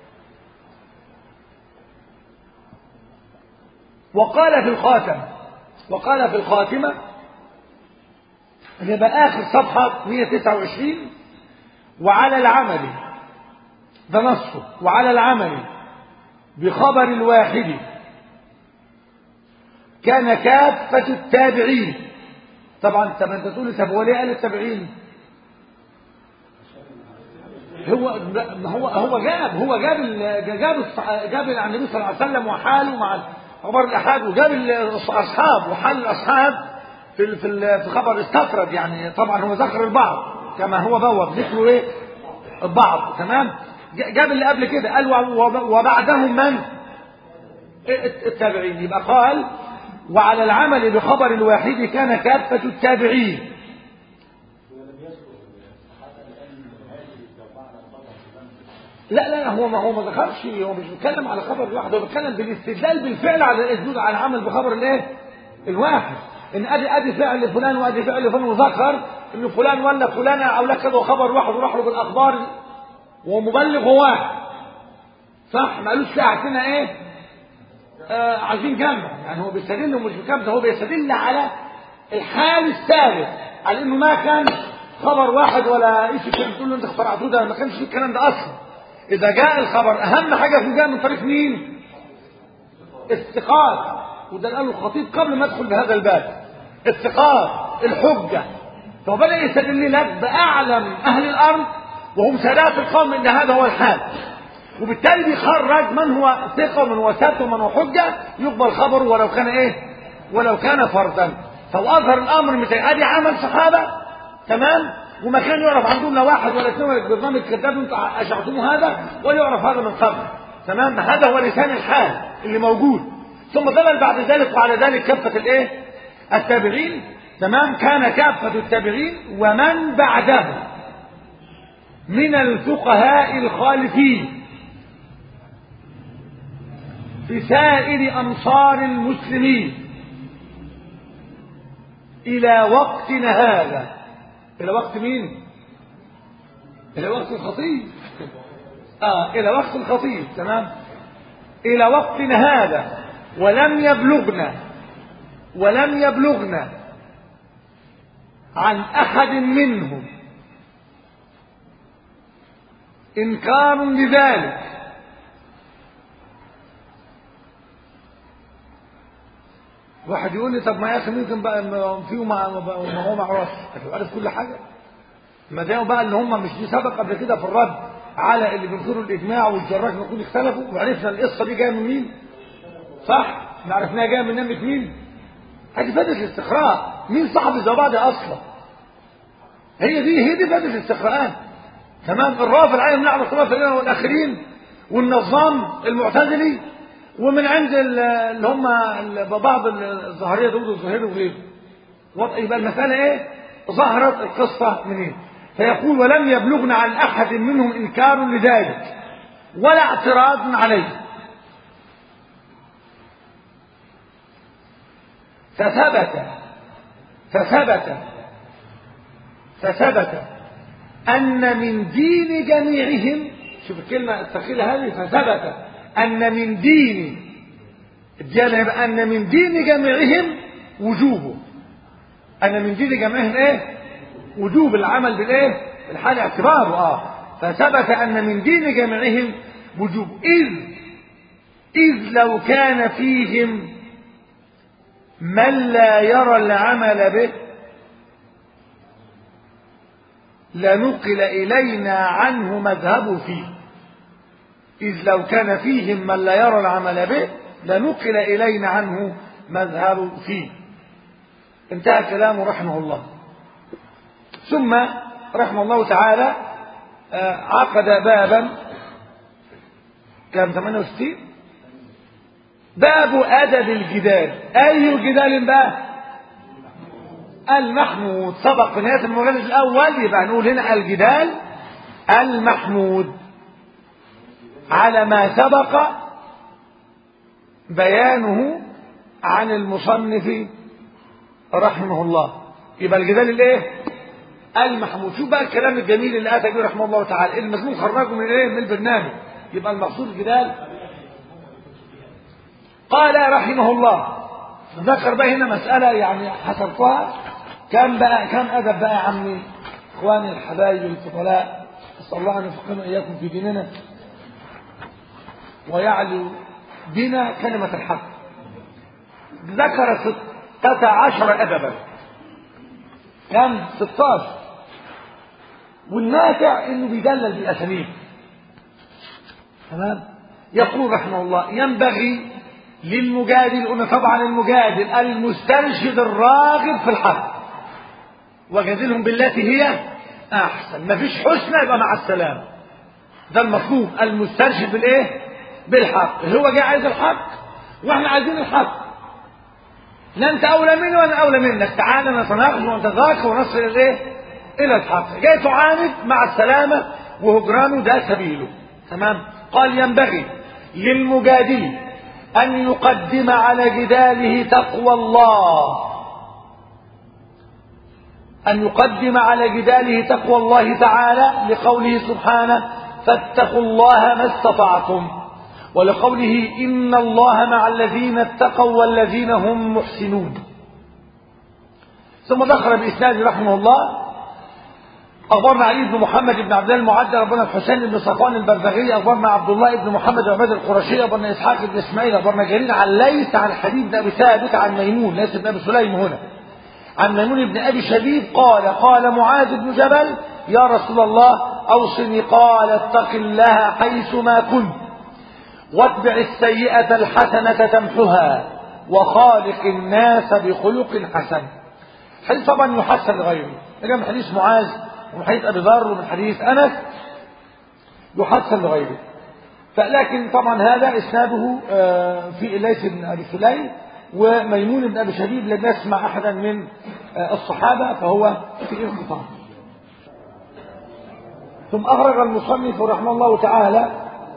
Speaker 1: وقال في الخاتم وقال في الخاتمة اللي بقى آخر صفحة مئة وتسعة وعشرين وعلى العمل، ده نصه، وعلى العمل بخبر الواحد كان كافة التابعين. طبعا انت تقول لي طب هو ليه قال التابعين؟ هو هو هو جاب هو جاب جاب جاب عن النبي صلى الله عليه وسلم وحاله مع خبر الأحاد، وجاب الأصحاب وحال الأصحاب في في في خبر استطرد. يعني طبعا هو ذكر البعض كما هو بوب ذكره ايه البعض. تمام؟ جاب اللي قبل كده قال وبعدهم من التابعين. يبقى قال وعلى العمل بخبر الواحد كان كافة التابعين. لا لا هو ما هو ما ذكرش، هو مش بيتكلم على خبر الواحد، هو بيتكلم بالاستدلال بالفعل على الاسدود على العمل بخبر الايه الواحد. ان ادي ادي فعل فلان وادي فعل فلان، وذكر ان فلان ولا فلانه او لا كذا خبر واحد وراح له بالاخبار ومبلغ واحد. صح؟ ما قالوش ساعتنا ايه آه عايزين جمع. يعني هو بيستدل مش بكم، هو بيستدل على الحال الثابت على انه ما كان خبر واحد ولا ايش كان بتقول له انت اخترعتوه، ده ما كانش فيه الكلام ده اصلا. اذا جاء الخبر اهم حاجه في جاء من طريق مين؟ الثقات. وده اللي قاله الخطيب قبل ما ادخل بهذا الباب، الثقات الحجه. فبدا يستدل لك باعلم اهل الارض وهم سادات القوم ان هذا هو الحال، وبالتالي بيخرج من هو ثقه ومن هو ثابت ومن هو حجه يقبل خبره ولو كان ايه ولو كان فردا. فأظهر الأمر مثل أدي عمل صحابة تمام، وما كان يعرف عندهم لا واحد ولا اثنين ولا برنامج كذاب انتم أشعتموا هذا، ولا يعرف هذا من قبل تمام. هذا هو لسان الحال اللي موجود. ثم ظل بعد ذلك وعلى ذلك كافة الايه؟ التابعين تمام. كان كافة التابعين ومن بعده من الفقهاء الخالفين في سائر أمصار المسلمين إلى وقتنا هذا. إلى وقت مين؟ إلى وقت الخطيب. آه إلى وقت الخطيب تمام. إلى وقتنا هذا ولم يبلغنا ولم يبلغنا عن أحد منهم إنكار لذلك. واحد يقول لي طب ما يا اخي ممكن بقى فيهم ما هو مع راس عارف كل حاجه، ما دام بقى ان هم مش دي سبق قبل كده في الرد على اللي بينكروا الاجماع والجراح يكون اختلفوا، وعرفنا القصه دي جايه من مين؟ صح؟ ما عرفناها جايه من نمره مين؟ هذه فائده الاستقراء. مين صاحب الزبادي اصلا؟ هي دي هي دي فائده الاستقراءات تمام. الرافع العالم نعم الخلاف والاخرين والنظام المعتزلي، ومن عند اللي هم بعض الظاهريه دول الظاهري وغيره. يبقى المساله ايه؟ ظهرت القصه منين؟ فيقول ولم يبلغنا عن احد منهم انكار لذلك ولا اعتراض عليه. فثبت فثبت فثبت ان من دين جميعهم، شوف الكلمه الثقيله هذه، فثبت أن من دين الديانة يبقى أن من دين جميعهم وجوبه. أن من دين جميعهم إيه؟ وجوب العمل بالإيه؟ بالحال اعتباره. آه فثبت أن من دين جميعهم وجوب، إذ إذ لو كان فيهم من لا يرى العمل به لنقل إلينا عنه مذهبه فيه. إذ لو كان فيهم من لا يرى العمل به لنقل إلينا عنه مذهب فيه. انتهى كلامه رحمه الله. ثم رحمه الله تعالى عقد بابا كام ثمانية وستين باب أدب الجدال. أي جدال بقى؟ المحمود. سبق في نهاية المجلد الأول، يبقى نقول هنا الجدال المحمود على ما سبق بيانه عن المصنف رحمه الله. يبقى الجدال الايه؟ المحمود. شوف بقى الكلام الجميل اللي اتى به رحمه الله تعالى، المزمون خرجه من ايه؟ من البرنامج. يبقى المقصود الجدال. قال رحمه الله، ذكر بقى هنا مسألة يعني حسبتها كم بقى كم أدب بقى يا عمي إخواني الحبايب الفضلاء، أسأل الله أن يفقهنا إياكم في ديننا ويعلو بنا كلمة الحق. ذكر ستة عشر أدبا. كم؟ ستة عشر. والنافع إنه بيدلل بالأسانيد. تمام؟ يقول رحمه الله ينبغي للمجادل، قلنا طبعا المجادل المسترشد الراغب في الحق، وجادلهم بالتي هي أحسن. مفيش حسنى يبقى مع السلامة. ده المطلوب، المسترشد بالإيه؟ بالحق. هو جاي عايز الحق واحنا عايزين الحق، لا انت اولى مني وانا اولى منك، تعالى نتناقش ونتذاكر ونصل الايه؟ الى الحق. جاي تعاند مع السلامه وهجرانه ده سبيله. تمام؟ قال ينبغي للمجادل ان يقدم على جداله تقوى الله، ان يقدم على جداله تقوى الله تعالى لقوله سبحانه فاتقوا الله ما استطعتم، ولقوله إن الله مع الذين اتقوا والذين هم محسنون. ثم ذكر بإسناد رحمه الله أخبرنا علي بن محمد بن عبد الله المعدل، أخبرنا الحسين بن صفوان البرزغي، أخبرنا عبد الله بن محمد بن عباد القرشي، أخبرنا إسحاق بن إسماعيل، أخبرنا جرير عن ليث عن حديث بن أبي ثابت عن ميمون، ليث بن أبي سليم هنا، عن ميمون بن أبي شبيب قال قال معاذ بن جبل يا رسول الله أوصني، قال اتق الله حيثما كنت واتبع السيئة الحسنة تمحها وخالق الناس بخلق حسن. حديث طبعا يحسن لغيره، إذا من حديث معاذ ومن حديث أبي ذر ومن حديث أنس يحسن لغيره. فلكن طبعا هذا إسناده في إليس بن أبي سليم وميمون بن أبي شبيب لم يسمع أحدا من الصحابة فهو في انقطاع. ثم أخرج المصنف رحمه الله تعالى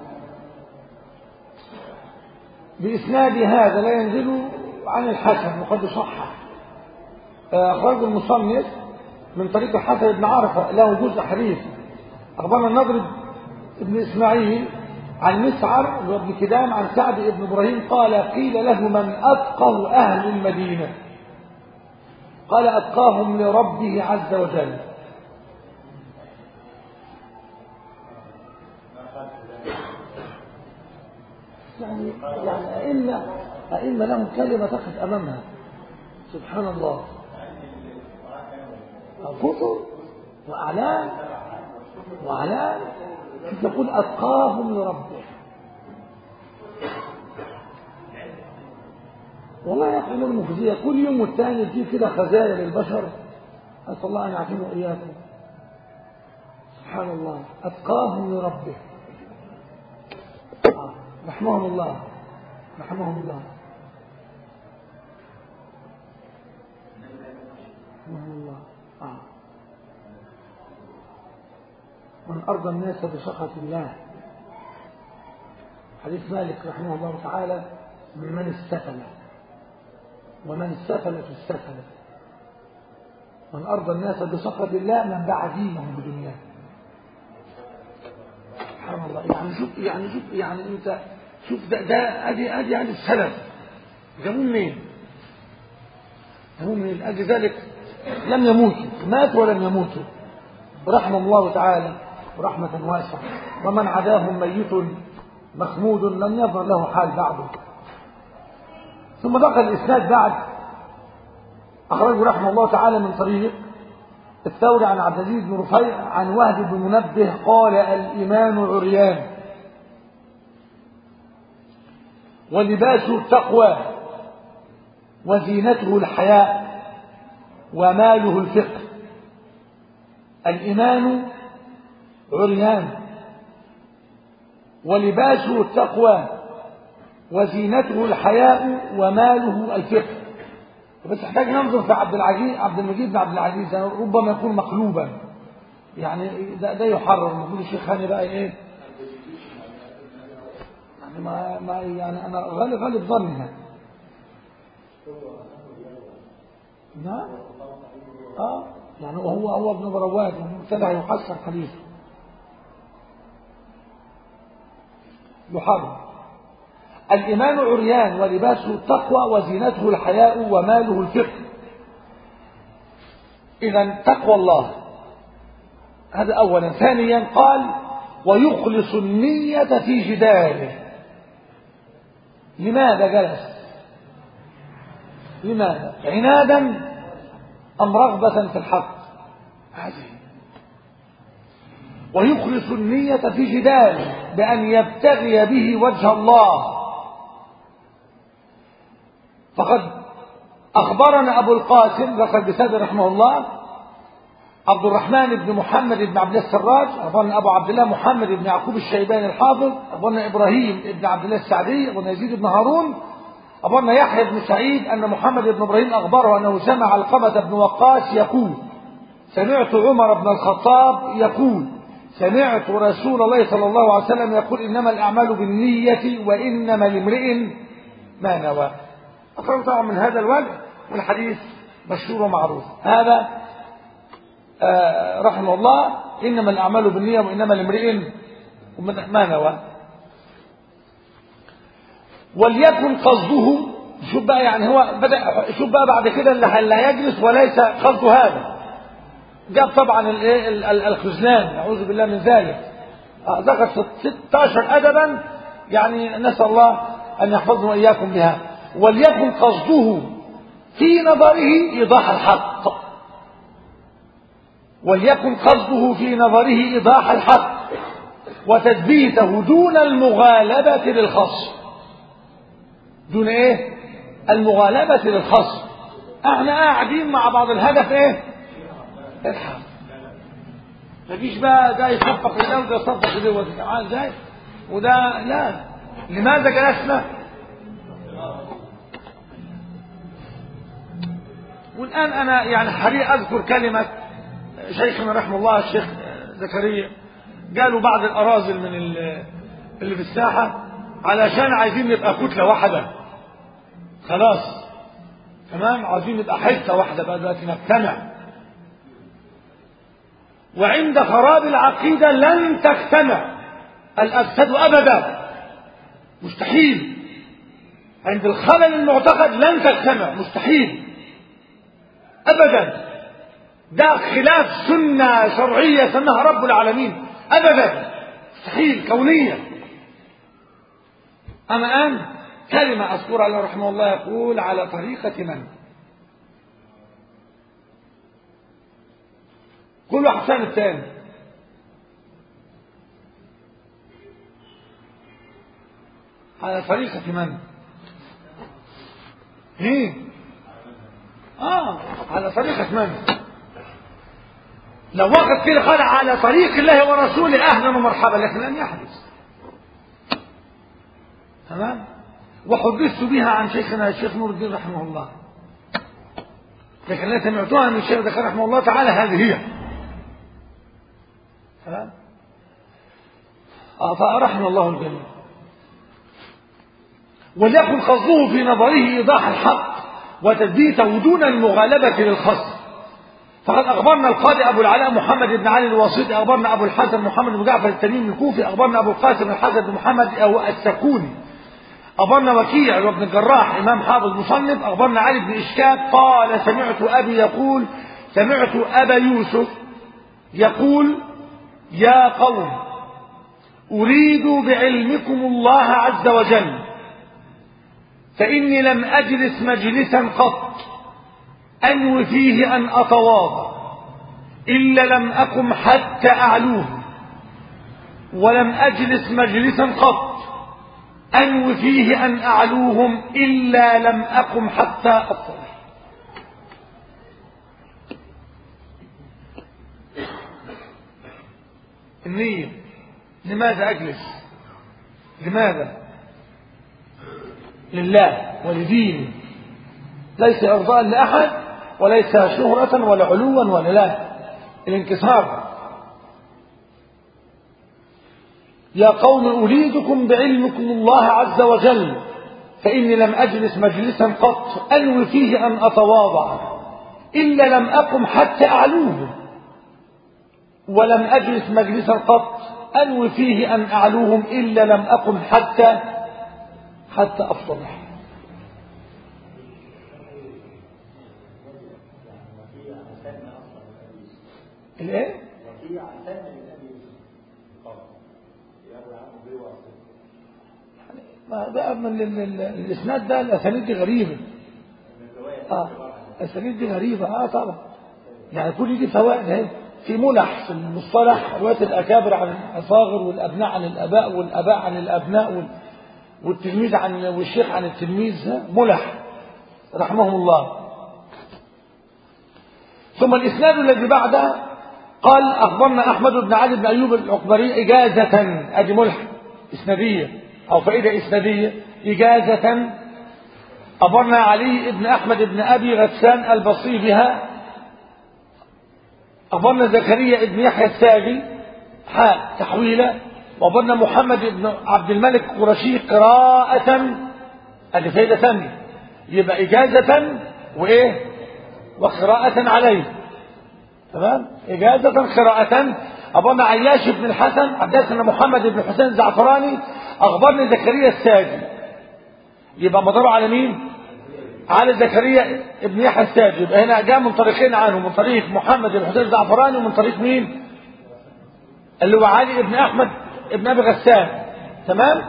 Speaker 1: بإسناد هذا لا ينزل عن الحسن وقد صح. أخرج المصنف من طريق الحسن بن عرفة له جزء حديث. أخبرنا النضر بن إسماعيل عن مسعر وابن كدام عن سعد بن إبراهيم قال قيل له من أتقى أهل المدينة؟ قال أتقاهم لربه عز وجل. يعني يعني أئمة أئمة لهم كلمة تقف أمامها سبحان الله، كتب وأعلام وأعلام تقول أتقاهم لربه. والله يا أخوان المخزية كل يوم والتاني تجي كده خزايا للبشر، أسأل الله أن يعافينا وإياكم. سبحان الله أتقاهم لربه آه. رحمهم الله رحمهم الله رحمهم الله آه. من أرضى الناس بسخط الله. حديث مالك رحمه الله تعالى من السفلة ومن السفلة السفلة. من أرضى الناس بسخط الله من باع دينه بدنياه. سبحان الله. يعني شوف يعني شوف يعني أنت شوف ده ده أدي أدي يعني السلف جابوه منين؟ جابوه منين؟ أجل ذلك لم يموتوا، ماتوا ولم يموتوا رحمه الله تعالى ورحمة واسعة. ومن عداهم ميت مخمود لم يظهر له حال بعده. ثم بقى الإسناد بعد أخرجه رحمه الله تعالى من طريق الثوري عن عبد العزيز بن رفيع عن وهب بن منبه قال الإيمان عريان ولباسه التقوى وزينته الحياء وماله الفقه. الإيمان عريان ولباسه التقوى وزينته الحياء وماله الفقه. بس احتاج ننظر في عبد العزيز عبد المجيد بن عبد العزيز ربما يكون مقلوبا، يعني ده, ده يحرر. المفروض الشيخ هاني بقى ايه يعني ما, ما يعني انا غالب غالب ظنها نعم اه يعني وهو هو ابن برواد ومبتدع يحسن حديثه يحرر. الإيمان عريان ولباسه التقوى وزينته الحياء وماله الفقه. إذن تقوى الله هذا أولا. ثانيا قال ويخلص النية في جداله. لماذا جلس؟ لماذا؟ عنادا أم رغبة في الحق؟ هذه. ويخلص النية في جداله بأن يبتغي به وجه الله. فقد أخبرنا أبو القاسم ذكر بسند رحمه الله عبد الرحمن بن محمد بن عبد الله السراج، أخبرنا أبو عبد الله محمد بن يعقوب الشيباني الحافظ، أخبرنا إبراهيم بن عبد الله السعدي، أخبرنا يزيد بن هارون، أخبرنا يحيى بن سعيد أن محمد بن إبراهيم أخبره أنه سمع علقمة بن وقاص يقول سمعت عمر بن الخطاب يقول سمعت رسول الله صلى الله عليه وسلم يقول إنما الأعمال بالنية وإنما لامرئ ما نوى. أخرج طبعا من هذا الوجه والحديث مشهور ومعروف. هذا آه رحمه الله إنما الأعمال بالنية وإنما لامرئ ما نوى. وليكن قصده شوف بقى يعني هو بدأ شوف بقى بعد كده اللي لا يجلس وليس قصده هذا. جاب طبعا الخزلان نعوذ بالله من ذلك ذكر ستة عشر أدبا يعني نسأل الله أن يحفظنا وإياكم بها. وليكن قصده في نظره إيضاح الحق. وليكن قصده في نظره إيضاح الحق وتثبيته دون المغالبة للخصم. دون إيه؟ المغالبة للخصم. احنا قاعدين مع بعض، الهدف ايه؟ الحق. مفيش بقى ده يصفق ده وده يصفق ده وده تعال ازاي وده لا. لماذا جلسنا؟ والآن أنا يعني حريق أذكر كلمة شيخنا رحمه الله الشيخ زكريا، قالوا بعض الأراذل من اللي في الساحة علشان عايزين نبقى كتلة واحدة خلاص تمام، عايزين نبقى حته واحدة بقى دلوقتي نجتمع. وعند خراب العقيدة لن تجتمع الأجساد أبدا، مستحيل. عند الخلل المعتقد لن تجتمع، مستحيل أبدا. ده خلاف سنة شرعية سماها رب العالمين، أبدا مستحيل كونية. أما الآن كلمة أذكرها الله رحمه الله يقول على طريقة من؟ كل واحد سنة الثاني على طريقة من؟ ايه؟ اه على طريقة من؟ لو وقت كده قال على طريق الله ورسوله أهلا ومرحبا، لكن لن يحدث. تمام؟ وحدثت بها عن شيخنا الشيخ نور الدين رحمه الله، لكن لا سمعتها من الشيخ ذكر رحمه الله تعالى هذه هي. تمام؟ فأرحنا الله الجميع. وليكن قصده في نظره إيضاح الحق وتثبيته دون المغالبة للخصم. فقد أخبرنا القاضي أبو العلاء محمد بن علي الواسطي، أخبرنا أبو الحسن محمد بن جعفر التميمي الكوفي، أخبرنا أبو القاسم الحسن بن محمد أو السكوني، أخبرنا وكيع وابن الجراح إمام حافظ مصنف، أخبرنا علي بن إشكاب قال سمعت أبي يقول سمعت أبا يوسف يقول يا قوم أريد بعلمكم الله عز وجل، فإني لم أجلس مجلسا قط أنوي فيه أن أتواضع إلا لم أقم حتى أعلوه، ولم أجلس مجلسا قط أنوي فيه أن أعلوهم إلا لم أقم حتى أطلع. النية لماذا أجلس؟ لماذا؟ لله ولدينه، ليس إرضاء لأحد وليس شهرة ولا علوا ولا لا، الانكسار. يا قوم أريدكم بعلمكم الله عز وجل، فإني لم أجلس مجلسا قط أنوي فيه أن أتواضع إلا لم أقم حتى أعلوه، ولم أجلس مجلسا قط أنوي فيه أن أعلوهم إلا لم أقم حتى حتى أفضح. الايه؟ ما ده من الاسناد ده، الاسانيد دي غريبه. اه الاسانيد دي غريبه اه طبعا، يعني كل دي فوائد اهي. في ملح في المصطلح روايه الاكابر عن الاصاغر، والابناء عن الاباء، والاباء عن الابناء، والتلميذ عن والشيخ عن التلميذ، ملح رحمهم الله. ثم الاسناد الذي بعده قال أخبرنا أحمد بن علي بن أيوب العقبري إجازة، أدي ملح إسنادية أو فائدة إسنادية إجازة. أخبرنا علي بن أحمد بن أبي غسان البصري بها. أخبرنا زكريا بن يحيى الساجي حاء تحويلة. وأخبرنا محمد بن عبد الملك قرشي قراءة، أدي فائدة ثانية، يبقى إجازة وإيه وقراءة عليه. تمام؟ إجازة قراءة. أخبرنا عياش بن الحسن حدثنا محمد بن حسين الزعفراني، أخبرني زكريا الساجي، يبقى مداره على مين؟ على زكريا بن يحيى الساجي. يبقى هنا جاء من طريقين عنه، من طريق محمد بن حسين الزعفراني ومن طريق مين؟ اللي هو علي بن أحمد بن أبي غسان. تمام؟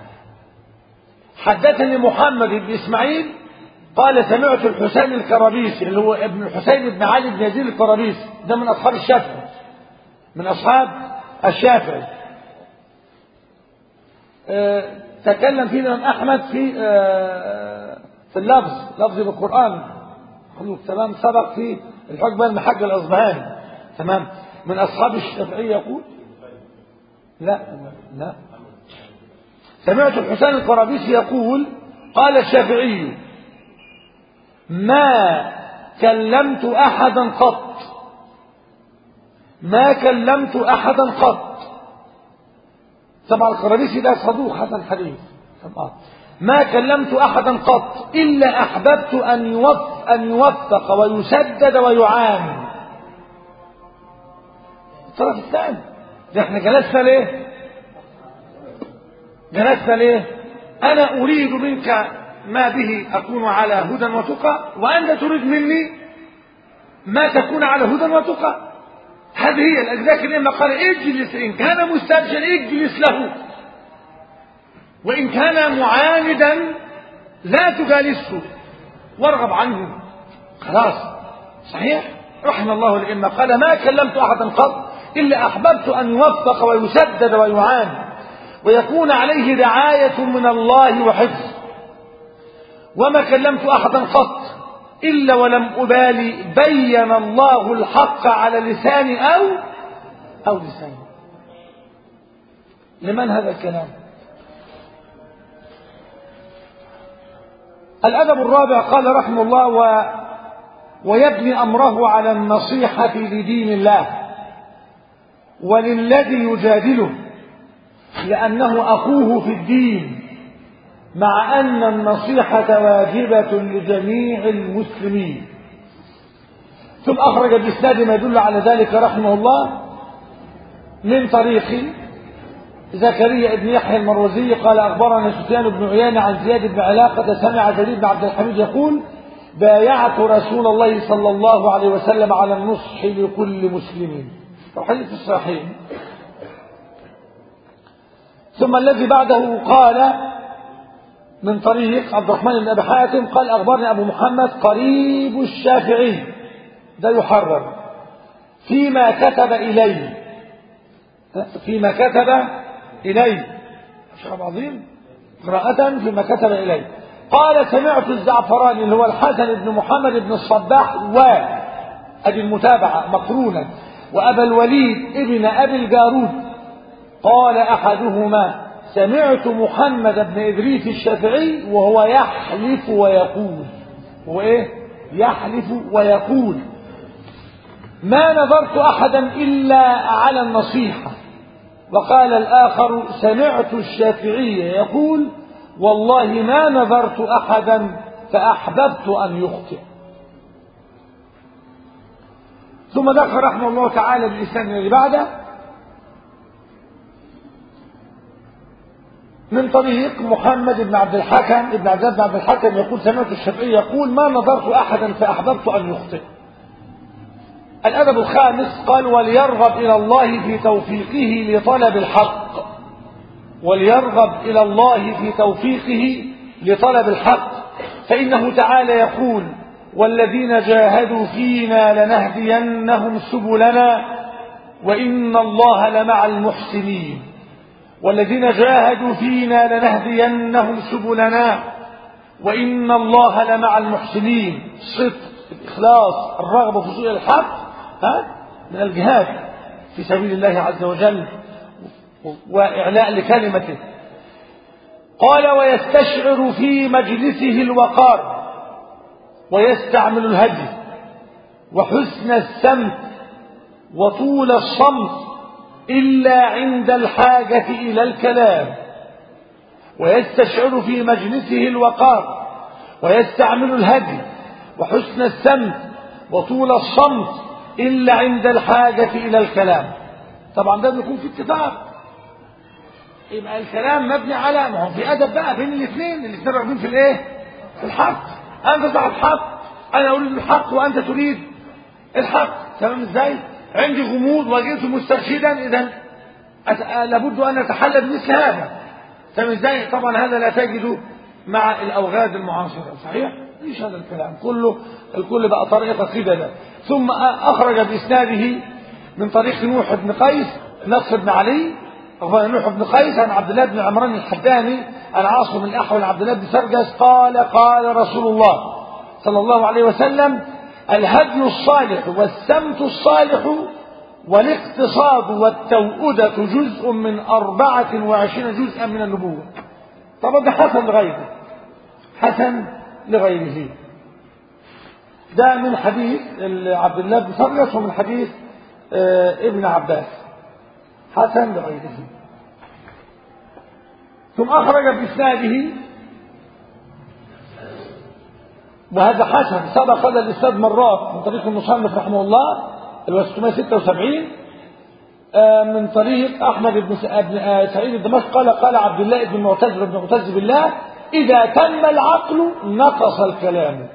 Speaker 1: حدثني محمد بن إسماعيل قال سمعت الحسين الكرابيسي اللي هو ابن الحسين بن علي بن يزيد الكرابيسي، ده من أصحاب الشافعي، من أصحاب الشافعي. أه تكلم فيه الإمام أحمد في أه في اللفظ لفظ بالقرآن خلوك تمام. سبق في الحجبة المحج الأصبهاني تمام. من أصحاب الشافعية يقول لا لا سمعت الحسين القرابيسي يقول قال الشافعي ما كلمت أحدا قط ما كلمت أحدا قط. طبعا القرابيسي ده صدوق حسن حديث. ما كلمت أحدا قط إلا أحببت أن يوفق, أن يوفق ويسدد ويعان. الطرف الثاني ده احنا جلسنا ليه جلسنا ليه أنا أريد منك ما به أكون على هدى وتقى وأنت تريد مني ما تكون على هدى وتقى. هذه هي الأجزاء الإمام قال اجلس إن كان مستبشر اجلس له وإن كان معاندا لا تجالسه وارغب عنه. خلاص صحيح. رحم الله الإمام قال ما كلمت أحدا قط إلا أحببت أن يوفق ويسدد ويعان ويكون عليه رعاية من الله وحفظ. وما كلمت أحدا قط إلا ولم أبالي بين الله الحق على لساني أو أو لساني. لمن هذا الكلام؟ الأدب الرابع قال رحمه الله و ويبني أمره على النصيحة لدين الله وللذي يجادله لأنه أخوه في الدين مع أن النصيحة واجبة لجميع المسلمين. ثم أخرج بإسناد ما يدل على ذلك رحمه الله من طريق زكريا بن يحيى المروزي قال أخبرنا سفيان بن عيينة عن زياد بن علاقة سمع جرير بن عبد الحميد يقول بايعت رسول الله صلى الله عليه وسلم على النصح لكل مسلم. وحديث الصحيح. ثم الذي بعده قال من طريق عبد الرحمن بن أبي حاتم قال أخبرني أبو محمد قريب الشافعي ده يحرر فيما كتب إليه فيما كتب إليه شرب عظيم قراءة فيما كتب إليه. قال سمعت الزعفراني اللي هو الحسن بن محمد بن الصباح وأدي المتابعة مقرونا وأبا الوليد ابن أبي الجارود قال أحدهما سمعت محمد بن إدريس الشافعي وهو يحلف ويقول هو إيه يحلف ويقول ما نظرت أحدا إلا على النصيحة. وقال الآخر سمعت الشافعي يقول والله ما نظرت أحدا فأحببت أن يخطئ. ثم ذكر رحمه الله تعالى بالإسناد الذي بعده من طريق محمد بن عبد الحكم ابن عبد بن عبد الحكم يقول سمعت الشافعي يقول ما نظرت أحدا فأحببت أن يخطئ. الأدب الخامس قال وليرغب إلى الله في توفيقه لطلب الحق وليرغب إلى الله في توفيقه لطلب الحق فإنه تعالى يقول والذين جاهدوا فينا لنهدينهم سبلنا وإن الله لمع المحسنين. والذين جاهدوا فينا لنهدينهم سبلنا وإن الله لمع المحسنين. صدق الإخلاص الرغبة في وصول الحق ها من الجهاد في سبيل الله عز وجل وإعلاء لكلمته. قال ويستشعر في مجلسه الوقار ويستعمل الهدي وحسن السمت وطول الصمت إلا عند الحاجة إلى الكلام. ويستشعر في مجلسه الوقار ويستعمل الهدي وحسن السمت وطول الصمت إلا عند الحاجة إلى الكلام. طبعا ده بيكون في اتفاق يبقى الكلام مبني على ما هو في أدب بقى بين الاثنين الاثنين راغبين في الايه في الحق. أنت صاحب الحق أنا أريد الحق وأنت تريد الحق تمام ازاي؟ عندي غموض وجئت مسترشدا إذا لابد أن أتحلى بمثل هذا تمام ازاي؟ طبعا هذا لا تجده مع الأوغاد المعاصرة صحيح؟ ليش هذا الكلام كله الكل بقى طريقة كده ده. ثم أخرج بإسناده من طريق نوح بن قيس نصر بن علي أخبرنا نوح بن قيس عن عبد الله بن عمران الحداني عن عاصم الأحول عن عبد الله بن سرجس قال قال رسول الله صلى الله عليه وسلم الهدي الصالح والسمت الصالح والاقتصاد والتوؤدة جزء من أربعة وعشرين جزءا من النبوة. طبعا ده حسن لغيره، حسن لغيره. ده من حديث عبد الله بن سرجس ومن حديث ابن عباس، حسن لغيره. ثم أخرج بإسناده، وهذا حسن سبق هذا الإسناد مرات من طريق المصنف رحمه الله اللي هو ستمائة وستة وسبعين من طريق أحمد بن سعيد الدمشقي قال قال عبد الله بن معتز بن معتز بالله إذا تم العقل نقص الكلام.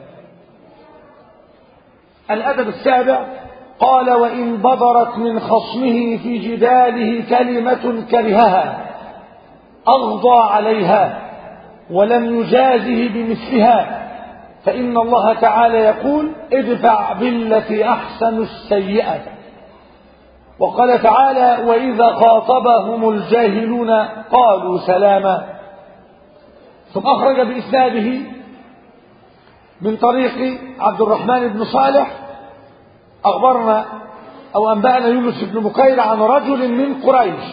Speaker 1: الأدب السابع قال وإن بدرت من خصمه في جداله كلمة كرهها أغضى عليها ولم يجازه بمثلها، فإن الله تعالى يقول ادفع بالتي أحسن السيئة. وقال تعالى وإذا خاطبهم الجاهلون قالوا سلاما. ثم أخرج بإسناده من طريق عبد الرحمن بن صالح أخبرنا أو أنبأنا يونس بن بكير عن رجل من قريش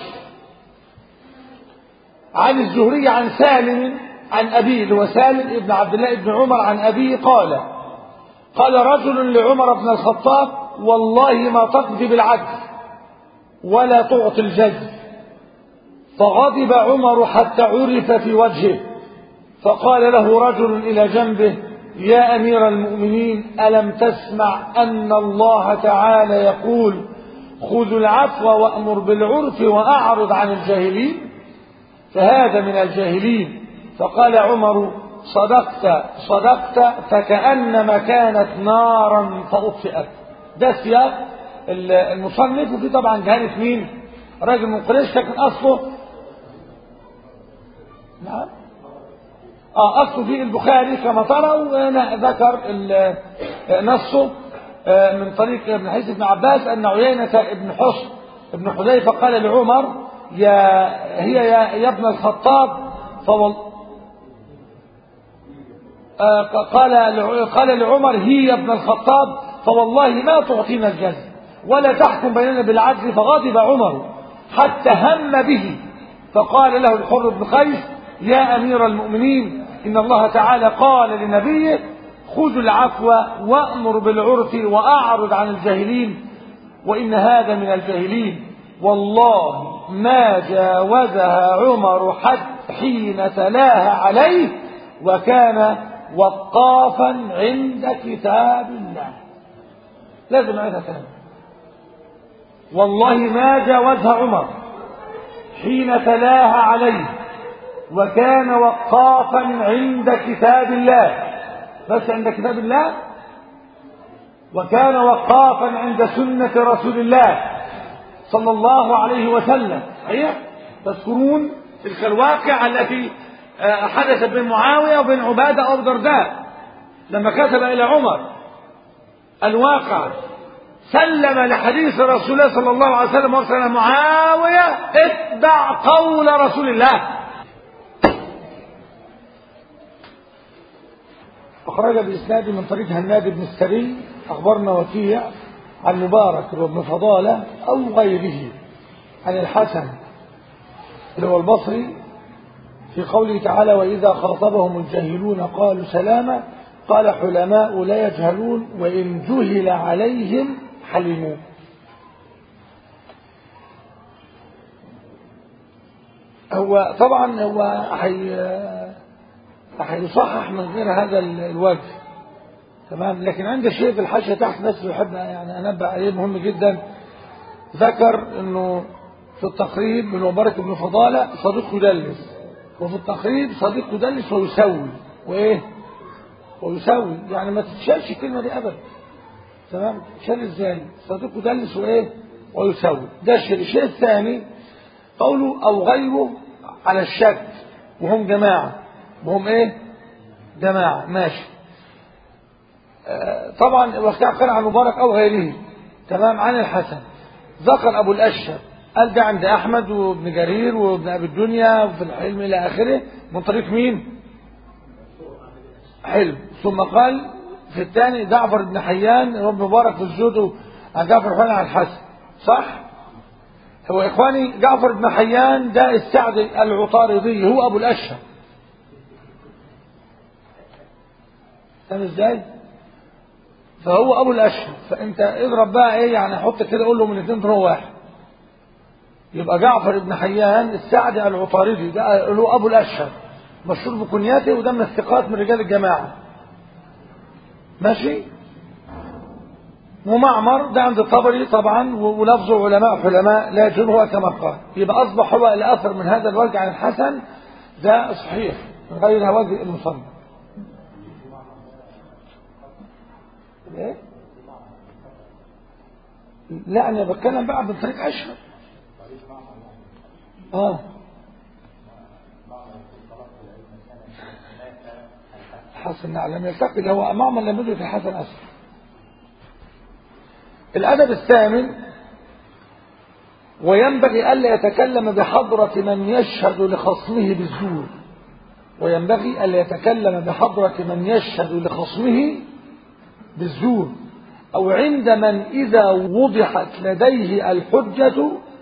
Speaker 1: عن الزهري عن سالم عن أبيه وسالم ابن عبد الله بن عمر عن أبيه قال قال رجل لعمر بن الخطاب والله ما تقضي بالعدل ولا تعطي الجد. فغضب عمر حتى عرف في وجهه، فقال له رجل إلى جنبه يا أمير المؤمنين ألم تسمع أن الله تعالى يقول خذ العفو وأمر بالعرف وأعرض عن الجاهلين؟ فهذا من الجاهلين. فقال عمر صدقت صدقت فكأنما كانت نارا فأطفئت. ده سياق المصنف، وفي طبعا جهالة مين؟ راجل من قريش لكن أصله نعم اه اصله في البخاري كما ترى، وانا ذكر نصه من طريق ابن حديث ابن عباس ان عيينة ابن حصن ابن حذيفة قال لعمر يا هي يا, يا ابن الخطاب فوال آه قال قال لعمر هي يا ابن الخطاب فوالله ما تعطينا الجزء ولا تحكم بيننا بالعدل. فغضب عمر حتى هم به، فقال له الحر بن قيس يا أمير المؤمنين إن الله تعالى قال لنبيه خذ العفو وأمر بالعرف وأعرض عن الجاهلين، وإن هذا من الجاهلين. والله ما جاوزها عمر حتى حين تلاها عليه وكان وقافا عند كتاب الله. لازم نعيدها تاني. والله ما جاوزها عمر حين تلاها عليه وكان وقافا عند كتاب الله، بس عند كتاب الله، وكان وقافا عند سنة رسول الله صلى الله عليه وسلم. صحيح؟ تذكرون تلك الواقعة التي حدثت بين معاوية وبين عبادة أو درداء لما كتب إلى عمر الواقع سلم لحديث رسول الله صلى الله عليه وسلم وارسل معاوية اتبع قول رسول الله. أخرج بإسناد من طريق هناد بن السري أخبرنا وكيع عن مبارك وابن فضالة أو غيره عن الحسن اللي هو البصري في قوله تعالى وإذا خاطبهم الجاهلون قالوا سلاما قال حلماء لا يجهلون وإن جهل عليهم حلموا. هو طبعا هو هيصحح من غير هذا الوجه تمام، لكن عند شيء في الحاشية تحت بس بحب يعني انبه عليه مهم جدا. ذكر انه في التقريب من مبارك بن فضالة صديق يدلس، وفي التقريب صديق يدلس ويسوي وايه ويسوي، يعني ما تتشالش الكلمة دي ابدا تمام. تشال ازاي؟ صديق يدلس وايه ويسوي. ده الشيء. الشيء الثاني قوله او غيره على الشك وهم جماعة، وهم ايه جماعة ماشي. آه طبعا وقع عن مبارك او غيره تمام. عن الحسن ذكر ابو الاشهب قال ده عند أحمد وابن جرير وابن أبي الدنيا وفي الحلم إلى آخره من طريق مين؟ حلم. ثم قال في الثاني جعفر بن حيان رب مبارك في الزهد عن جعفر بن عن الحسن. صح؟ هو إخواني جعفر بن حيان ده السعدي العطاردي هو أبو الأشهر. فاهم ازاي؟ فهو أبو الأشهر. فأنت اضرب بقى إيه يعني حط كده قول له من اثنين تروح واحد. يبقى جعفر بن حيان السعدي العطاردي ده له أبو الأشهر مشهور بكنياته وده من الثقات من رجال الجماعة. ماشي؟ ومعمر ده عند الطبري طبعا ولفظه علماء حلماء لا يجوز هو كما قال. يبقى أصبح هو الأثر من هذا الوجه عن الحسن ده صحيح من غير وجه المصنف. إيه؟ لا أنا بتكلم بقى من طريق أشهر. آه حسن نعلم يلتقي اللي هو معمر لم يدرك الحسن أصلا. الأدب الثامن وينبغي ألا يتكلم بحضرة من يشهد لخصمه بالزور. وينبغي ألا يتكلم بحضرة من يشهد لخصمه بالزور أو عند من إذا وضحت لديه الحجة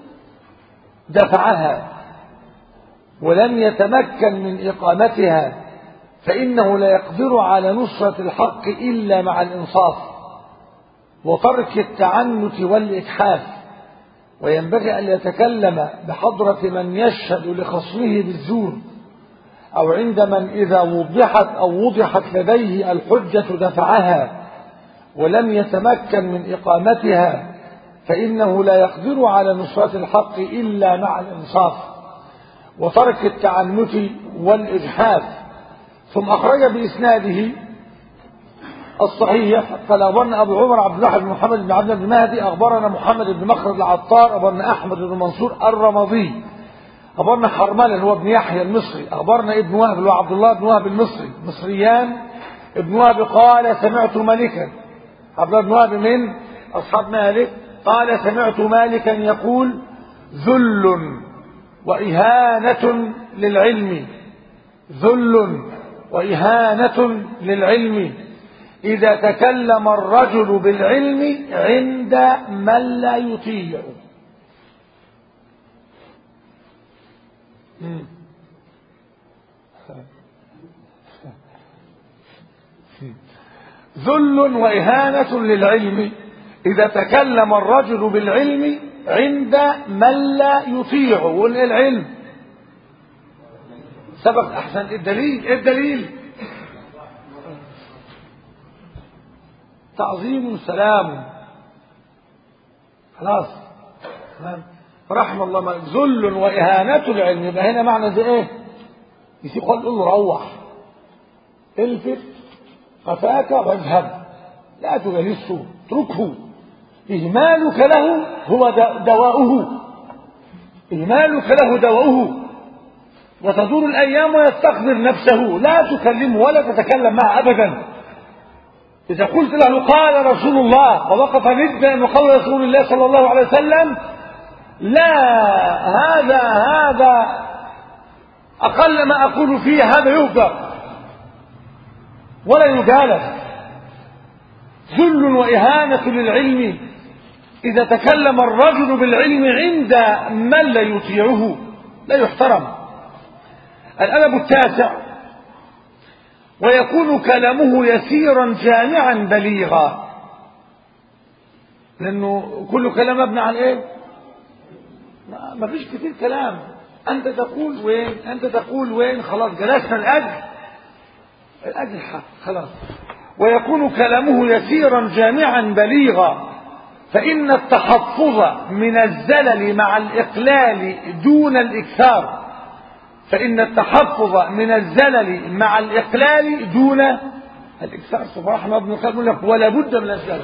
Speaker 1: دفعها ولم يتمكن من إقامتها فإنه لا يقدر على نصرة الحق إلا مع الإنصاف وترك التعنت والإجحاف. وينبغي أن يتكلم بحضرة من يشهد لخصمه بالزور أو عند من إذا وضحت أو وضحت لديه الحجة دفعها ولم يتمكن من إقامتها فإنه لا يقدر على نصرة الحق إلا مع الإنصاف وترك التعنت والإجحاف. ثم أخرج بإسناده الصحيح قال أخبرنا أبو عمر عبد الله بن محمد بن عبد بن مهدي أخبرنا محمد بن مخرج العطار أخبرنا أحمد بن منصور الرمضي أخبرنا حرملة هو ابن يحيى المصري أخبرنا ابن وهب هو عبد الله بن وهب المصري مصريان. ابن وهب قال سمعت مالكا عبد الله بن وهب من أصحاب مالك قال سمعت مالكا يقول ذل وإهانة للعلم ذل وإهانة للعلم إذا تكلم الرجل بالعلم عند من لا يطيع. ذل وإهانة للعلم إذا تكلم الرجل بالعلم عند من لا يطيع. والعلم سبق أحسن الدليل الدليل تعظيم سلام خلاص رحم الله ما ذل وإهانة العلم. يبقى هنا معنى زي ايه يسيب قال له روح الفت قفاك واذهب لا تجلسه اتركه إهمالك له هو دواؤه إهمالك له دواؤه وتدور الأيام ويستخبر نفسه لا تكلمه ولا تتكلم معه أبدا. إذا قلت له قال رسول الله ووقف ندا أن قول رسول الله صلى الله عليه وسلم لا هذا هذا أقل ما أقول فيه هذا يهجر ولا يجالس. ذل وإهانة للعلم إذا تكلم الرجل بالعلم عند من لا يطيعه لا يحترم. الأدب التاسع ويكون كلامه يسيرا جامعا بليغا لأنه كل كلام مبني على إيه؟ ما فيش كتير كلام. أنت تقول وين أنت تقول وين خلاص جلسنا الأجل الأجل حق خلاص. ويكون كلامه يسيرا جامعا بليغا فإن التحفظ من الزلل مع الإقلال دون الإكثار فإن التحفظ من الزلل مع الإقلال دون الإكثار. سبحان الله ابن القيم يقول لك ولا بد من الزلل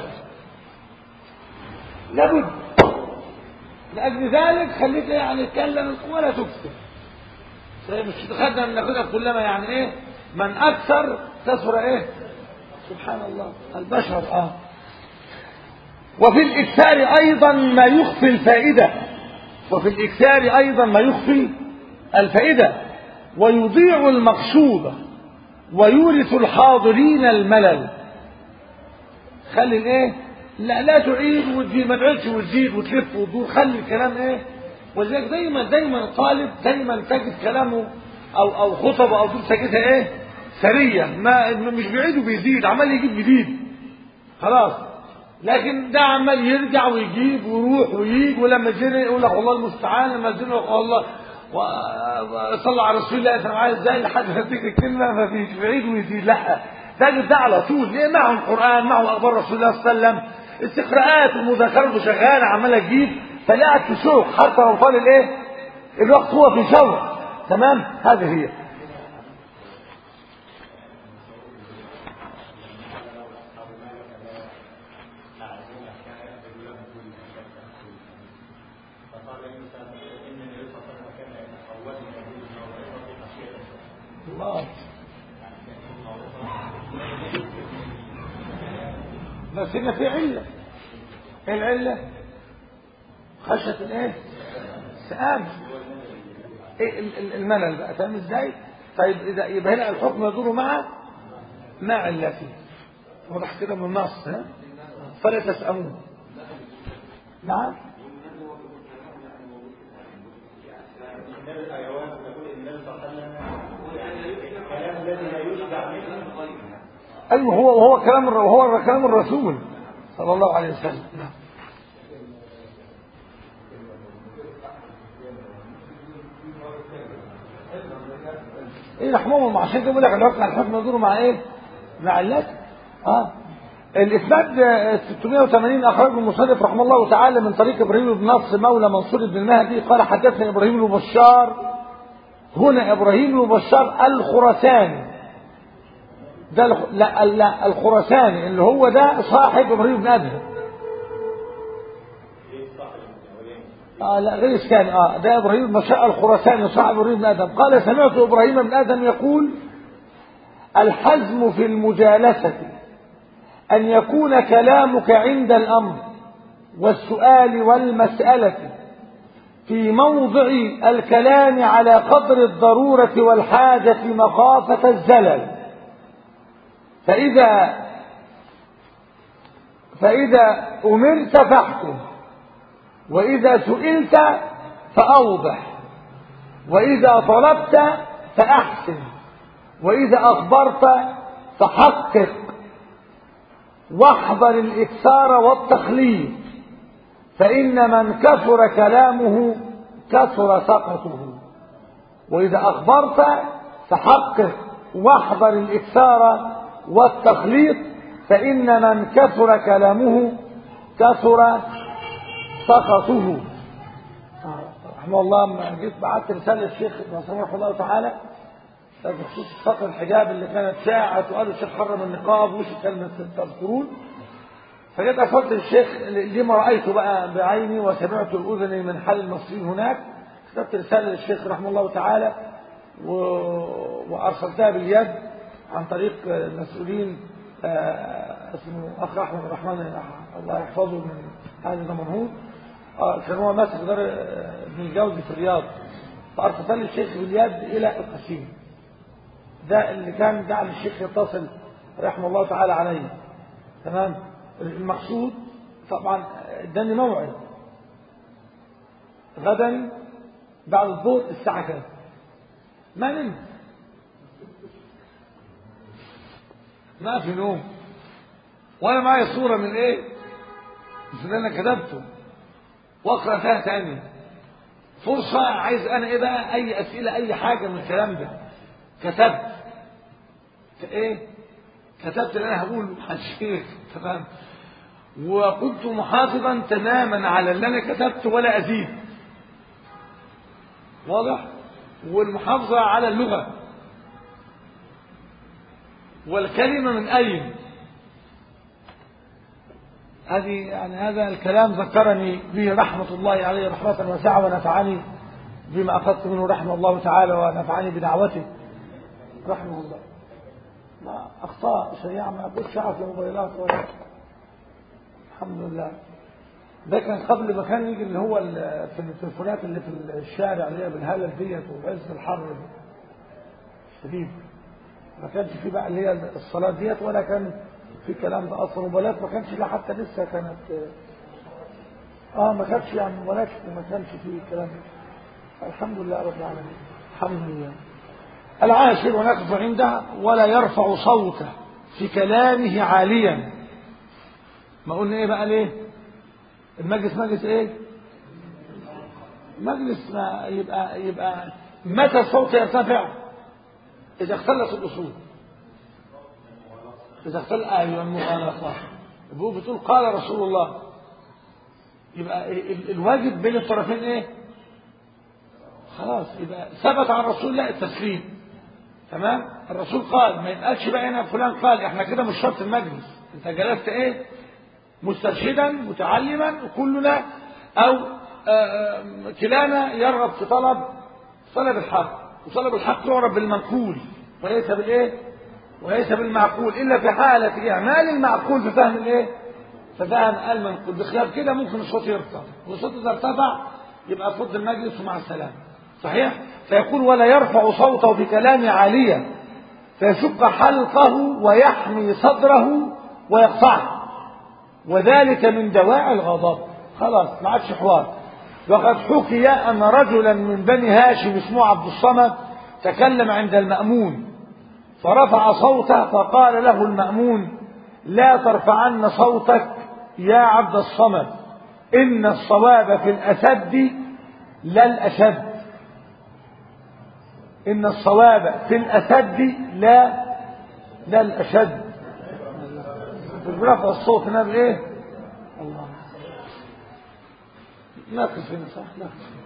Speaker 1: لابد. لأجل ذلك خليك يعني تكلم ولا تكثر. مش تخدم من ناخدها كلما يعني ايه من أكثر كثر ايه سبحان الله البشر. اه وفي الإكثار أيضا ما يخفي الفائدة وفي الإكثار أيضا ما يخفي الفائدة ويضيع المقصود ويورث الحاضرين الملل. خلي الايه لا لا تعيد وتزيد، ما تعيدش وتزيد وتلف وتدور، خلي الكلام ايه. ولذلك دايما دايما الطالب دايما تجد كلامه او او خطبه او دروس تجدها ايه سريع، ما مش بيعيد وبيزيد، عمال يجيب جديد خلاص. لكن ده عمال يرجع ويجيب ويروح ويجي، ولما يجي يقول لك والله المستعان، لما يجي يقول والله وصلى على رسول الله انا عايز ازاي لحد ما تيجي الكلمه ما فيش بعيد ويزيد، لا تجد ده على طول. ليه؟ معه القران، معه اخبار رسول الله صلى الله عليه وسلم، استقراءات ومذاكرات شغاله عماله تجيب، فلاقت في شوق حتى لو طال الايه الوقت هو في شوق. تمام. هذه هي. الله. بس هنا في علة. ايه العلة؟ خشية الايه؟ السآم. ايه الملل بقى، فاهم ازاي؟ طيب اذا يبقى هنا الحكم يدور مع مع علته. واضح كده من النص، ها؟ فلا تسأمون. نعم. ايوه هو هو كلام هو كلام الرسول صلى الله عليه وسلم. ايه رحمهم عشان كده بيقول لك الوقت على الحكم يدور مع ايه؟ مع علته. اه الاسناد ستمائة وثمانين اخرجه المصنف رحمه الله تعالى من طريق ابراهيم بن نصر مولى منصور بن المهدي قال حدثنا ابراهيم بن بشار. هنا ابراهيم بن بشار الخراساني ده الخ... لا لا الخراساني اللي هو ده صاحب ابراهيم بن ادهم. اه لا غير الثاني. اه ده ابراهيم بن بشار الخراساني صاحب ابراهيم بن ادهم قال سمعت ابراهيم بن ادهم يقول الحزم في المجالسة أن يكون كلامك عند الأمر والسؤال والمسألة في موضع الكلام على قدر الضرورة والحاجة مخافة الزلل، فإذا فإذا أمرت فاحكم، وإذا سئلت فأوضح، وإذا طلبت فأحسن، وإذا أخبرت فحقق، واحذر الإكثار والتخليف، فإن من كثر كلامه كثر سقطه، وإذا أخبرت فحقق، واحذر الإكثار والتخليط، فإن من كثر كلامه كثر سقطه. رحمه الله لما جيت بعت رسالة للشيخ رحمه الله تعالى بخصوص سقط الحجاب اللي كانت شاعت وقالوا الشيخ حرم النقاب وش كلمة تذكرون، فجيت أصلت الشيخ لما رأيته بقى بعيني وسمعت الأذن من حال المصريين هناك، كتبت رسالة للشيخ رحمه الله تعالى و... وأرسلتها باليد عن طريق المسؤولين اسمه أخ أحمد الرحمن الله يحفظه من أهل دمنهور، كان هو ماسك دار ابن الجوزي في الرياض، فأرسلتها للشيخ باليد إلى القسيم. ده اللي كان جعل الشيخ يتصل رحمه الله تعالى عليه. تمام. المقصود طبعا اداني موعد غدا بعد الظهر الساعة كام، ما نمت، ما في نوم، وانا معايا صورة من ايه من اللي انا كتبته واقرا فيها تاني، فرصة عايز انا ايه بقى اي اسئلة اي حاجة من الكلام ده كتبت ايه كتبت اللي انا هقوله على الشيخ. تمام. وكنت محافظا تماما على اللي انا كتبته ولا ازيد، واضح، والمحافظة على اللغة والكلمة من أين هذه يعني. هذا الكلام ذكرني به رحمة الله عليه رحمة واسعة، ونفعني بما أخذت منه رحمه الله تعالى، ونفعني بدعوته رحمه الله. ما أخطاء شيئا ما أقول شعف الموبايلات ولا الحمد لله. ده كان قبل ما كان يجي اللي هو ال- في التليفونات اللي في الشارع اللي هي بالهالة ديت وعز الحر الشديد. ما كانش في بقى اللي هي الصلاة ديت ولا كان في كلام ده اصلا. موبايلات ما كانش لها حتى لسه كانت اه ما كانش يعني موبايلات ما كانش في كلام ده. الحمد لله رب العالمين. الحمد لله. العاشر ونقف عنده ولا يرفع صوته في كلامه عاليا. ما قلنا ايه بقى ليه؟ المجلس مجلس ايه؟ مجلس ما يبقى يبقى متى الصوت يرتفع؟ اذا اختلت الاصول. اذا اختل ايوه المغالطه. بتقول قال رسول الله، يبقى ال- الواجب بين الطرفين ايه؟ خلاص يبقى ثبت عن رسول الله التسليم. تمام؟ الرسول قال، ما يبقاش بقى هنا فلان قال، احنا كده مش شرط المجلس. انت جلست ايه؟ مسترشدا متعلما وكلنا او آه، كلانا يرغب في طلب طلب الحق، وطلب الحق يعرف بالمنقول وليس بالايه؟ وليس بالمعقول، الا في حاله اعمال المعقول في فهم الايه؟ في فهم المنقول. بخلاف كده ممكن الصوت يرتفع، والصوت اذا ارتفع يبقى فض المجلس ومع السلامه. صحيح؟ فيقول ولا يرفع صوته في كلام عاليا فيشق حلقه ويحمي صدره ويقطعه، وذلك من دواعي الغضب. خلاص ما عادش حوار. وقد حكي أن رجلا من بني هاشم اسمه عبد الصمد تكلم عند المأمون فرفع صوته، فقال له المأمون لا ترفعن صوتك يا عبد الصمد، إن الصواب في الأسد لا الأشد. إن الصواب في الأسد لا لا الأشد. برفع الصوت هنا بإيه؟ الله ناقص هنا صح ناقص.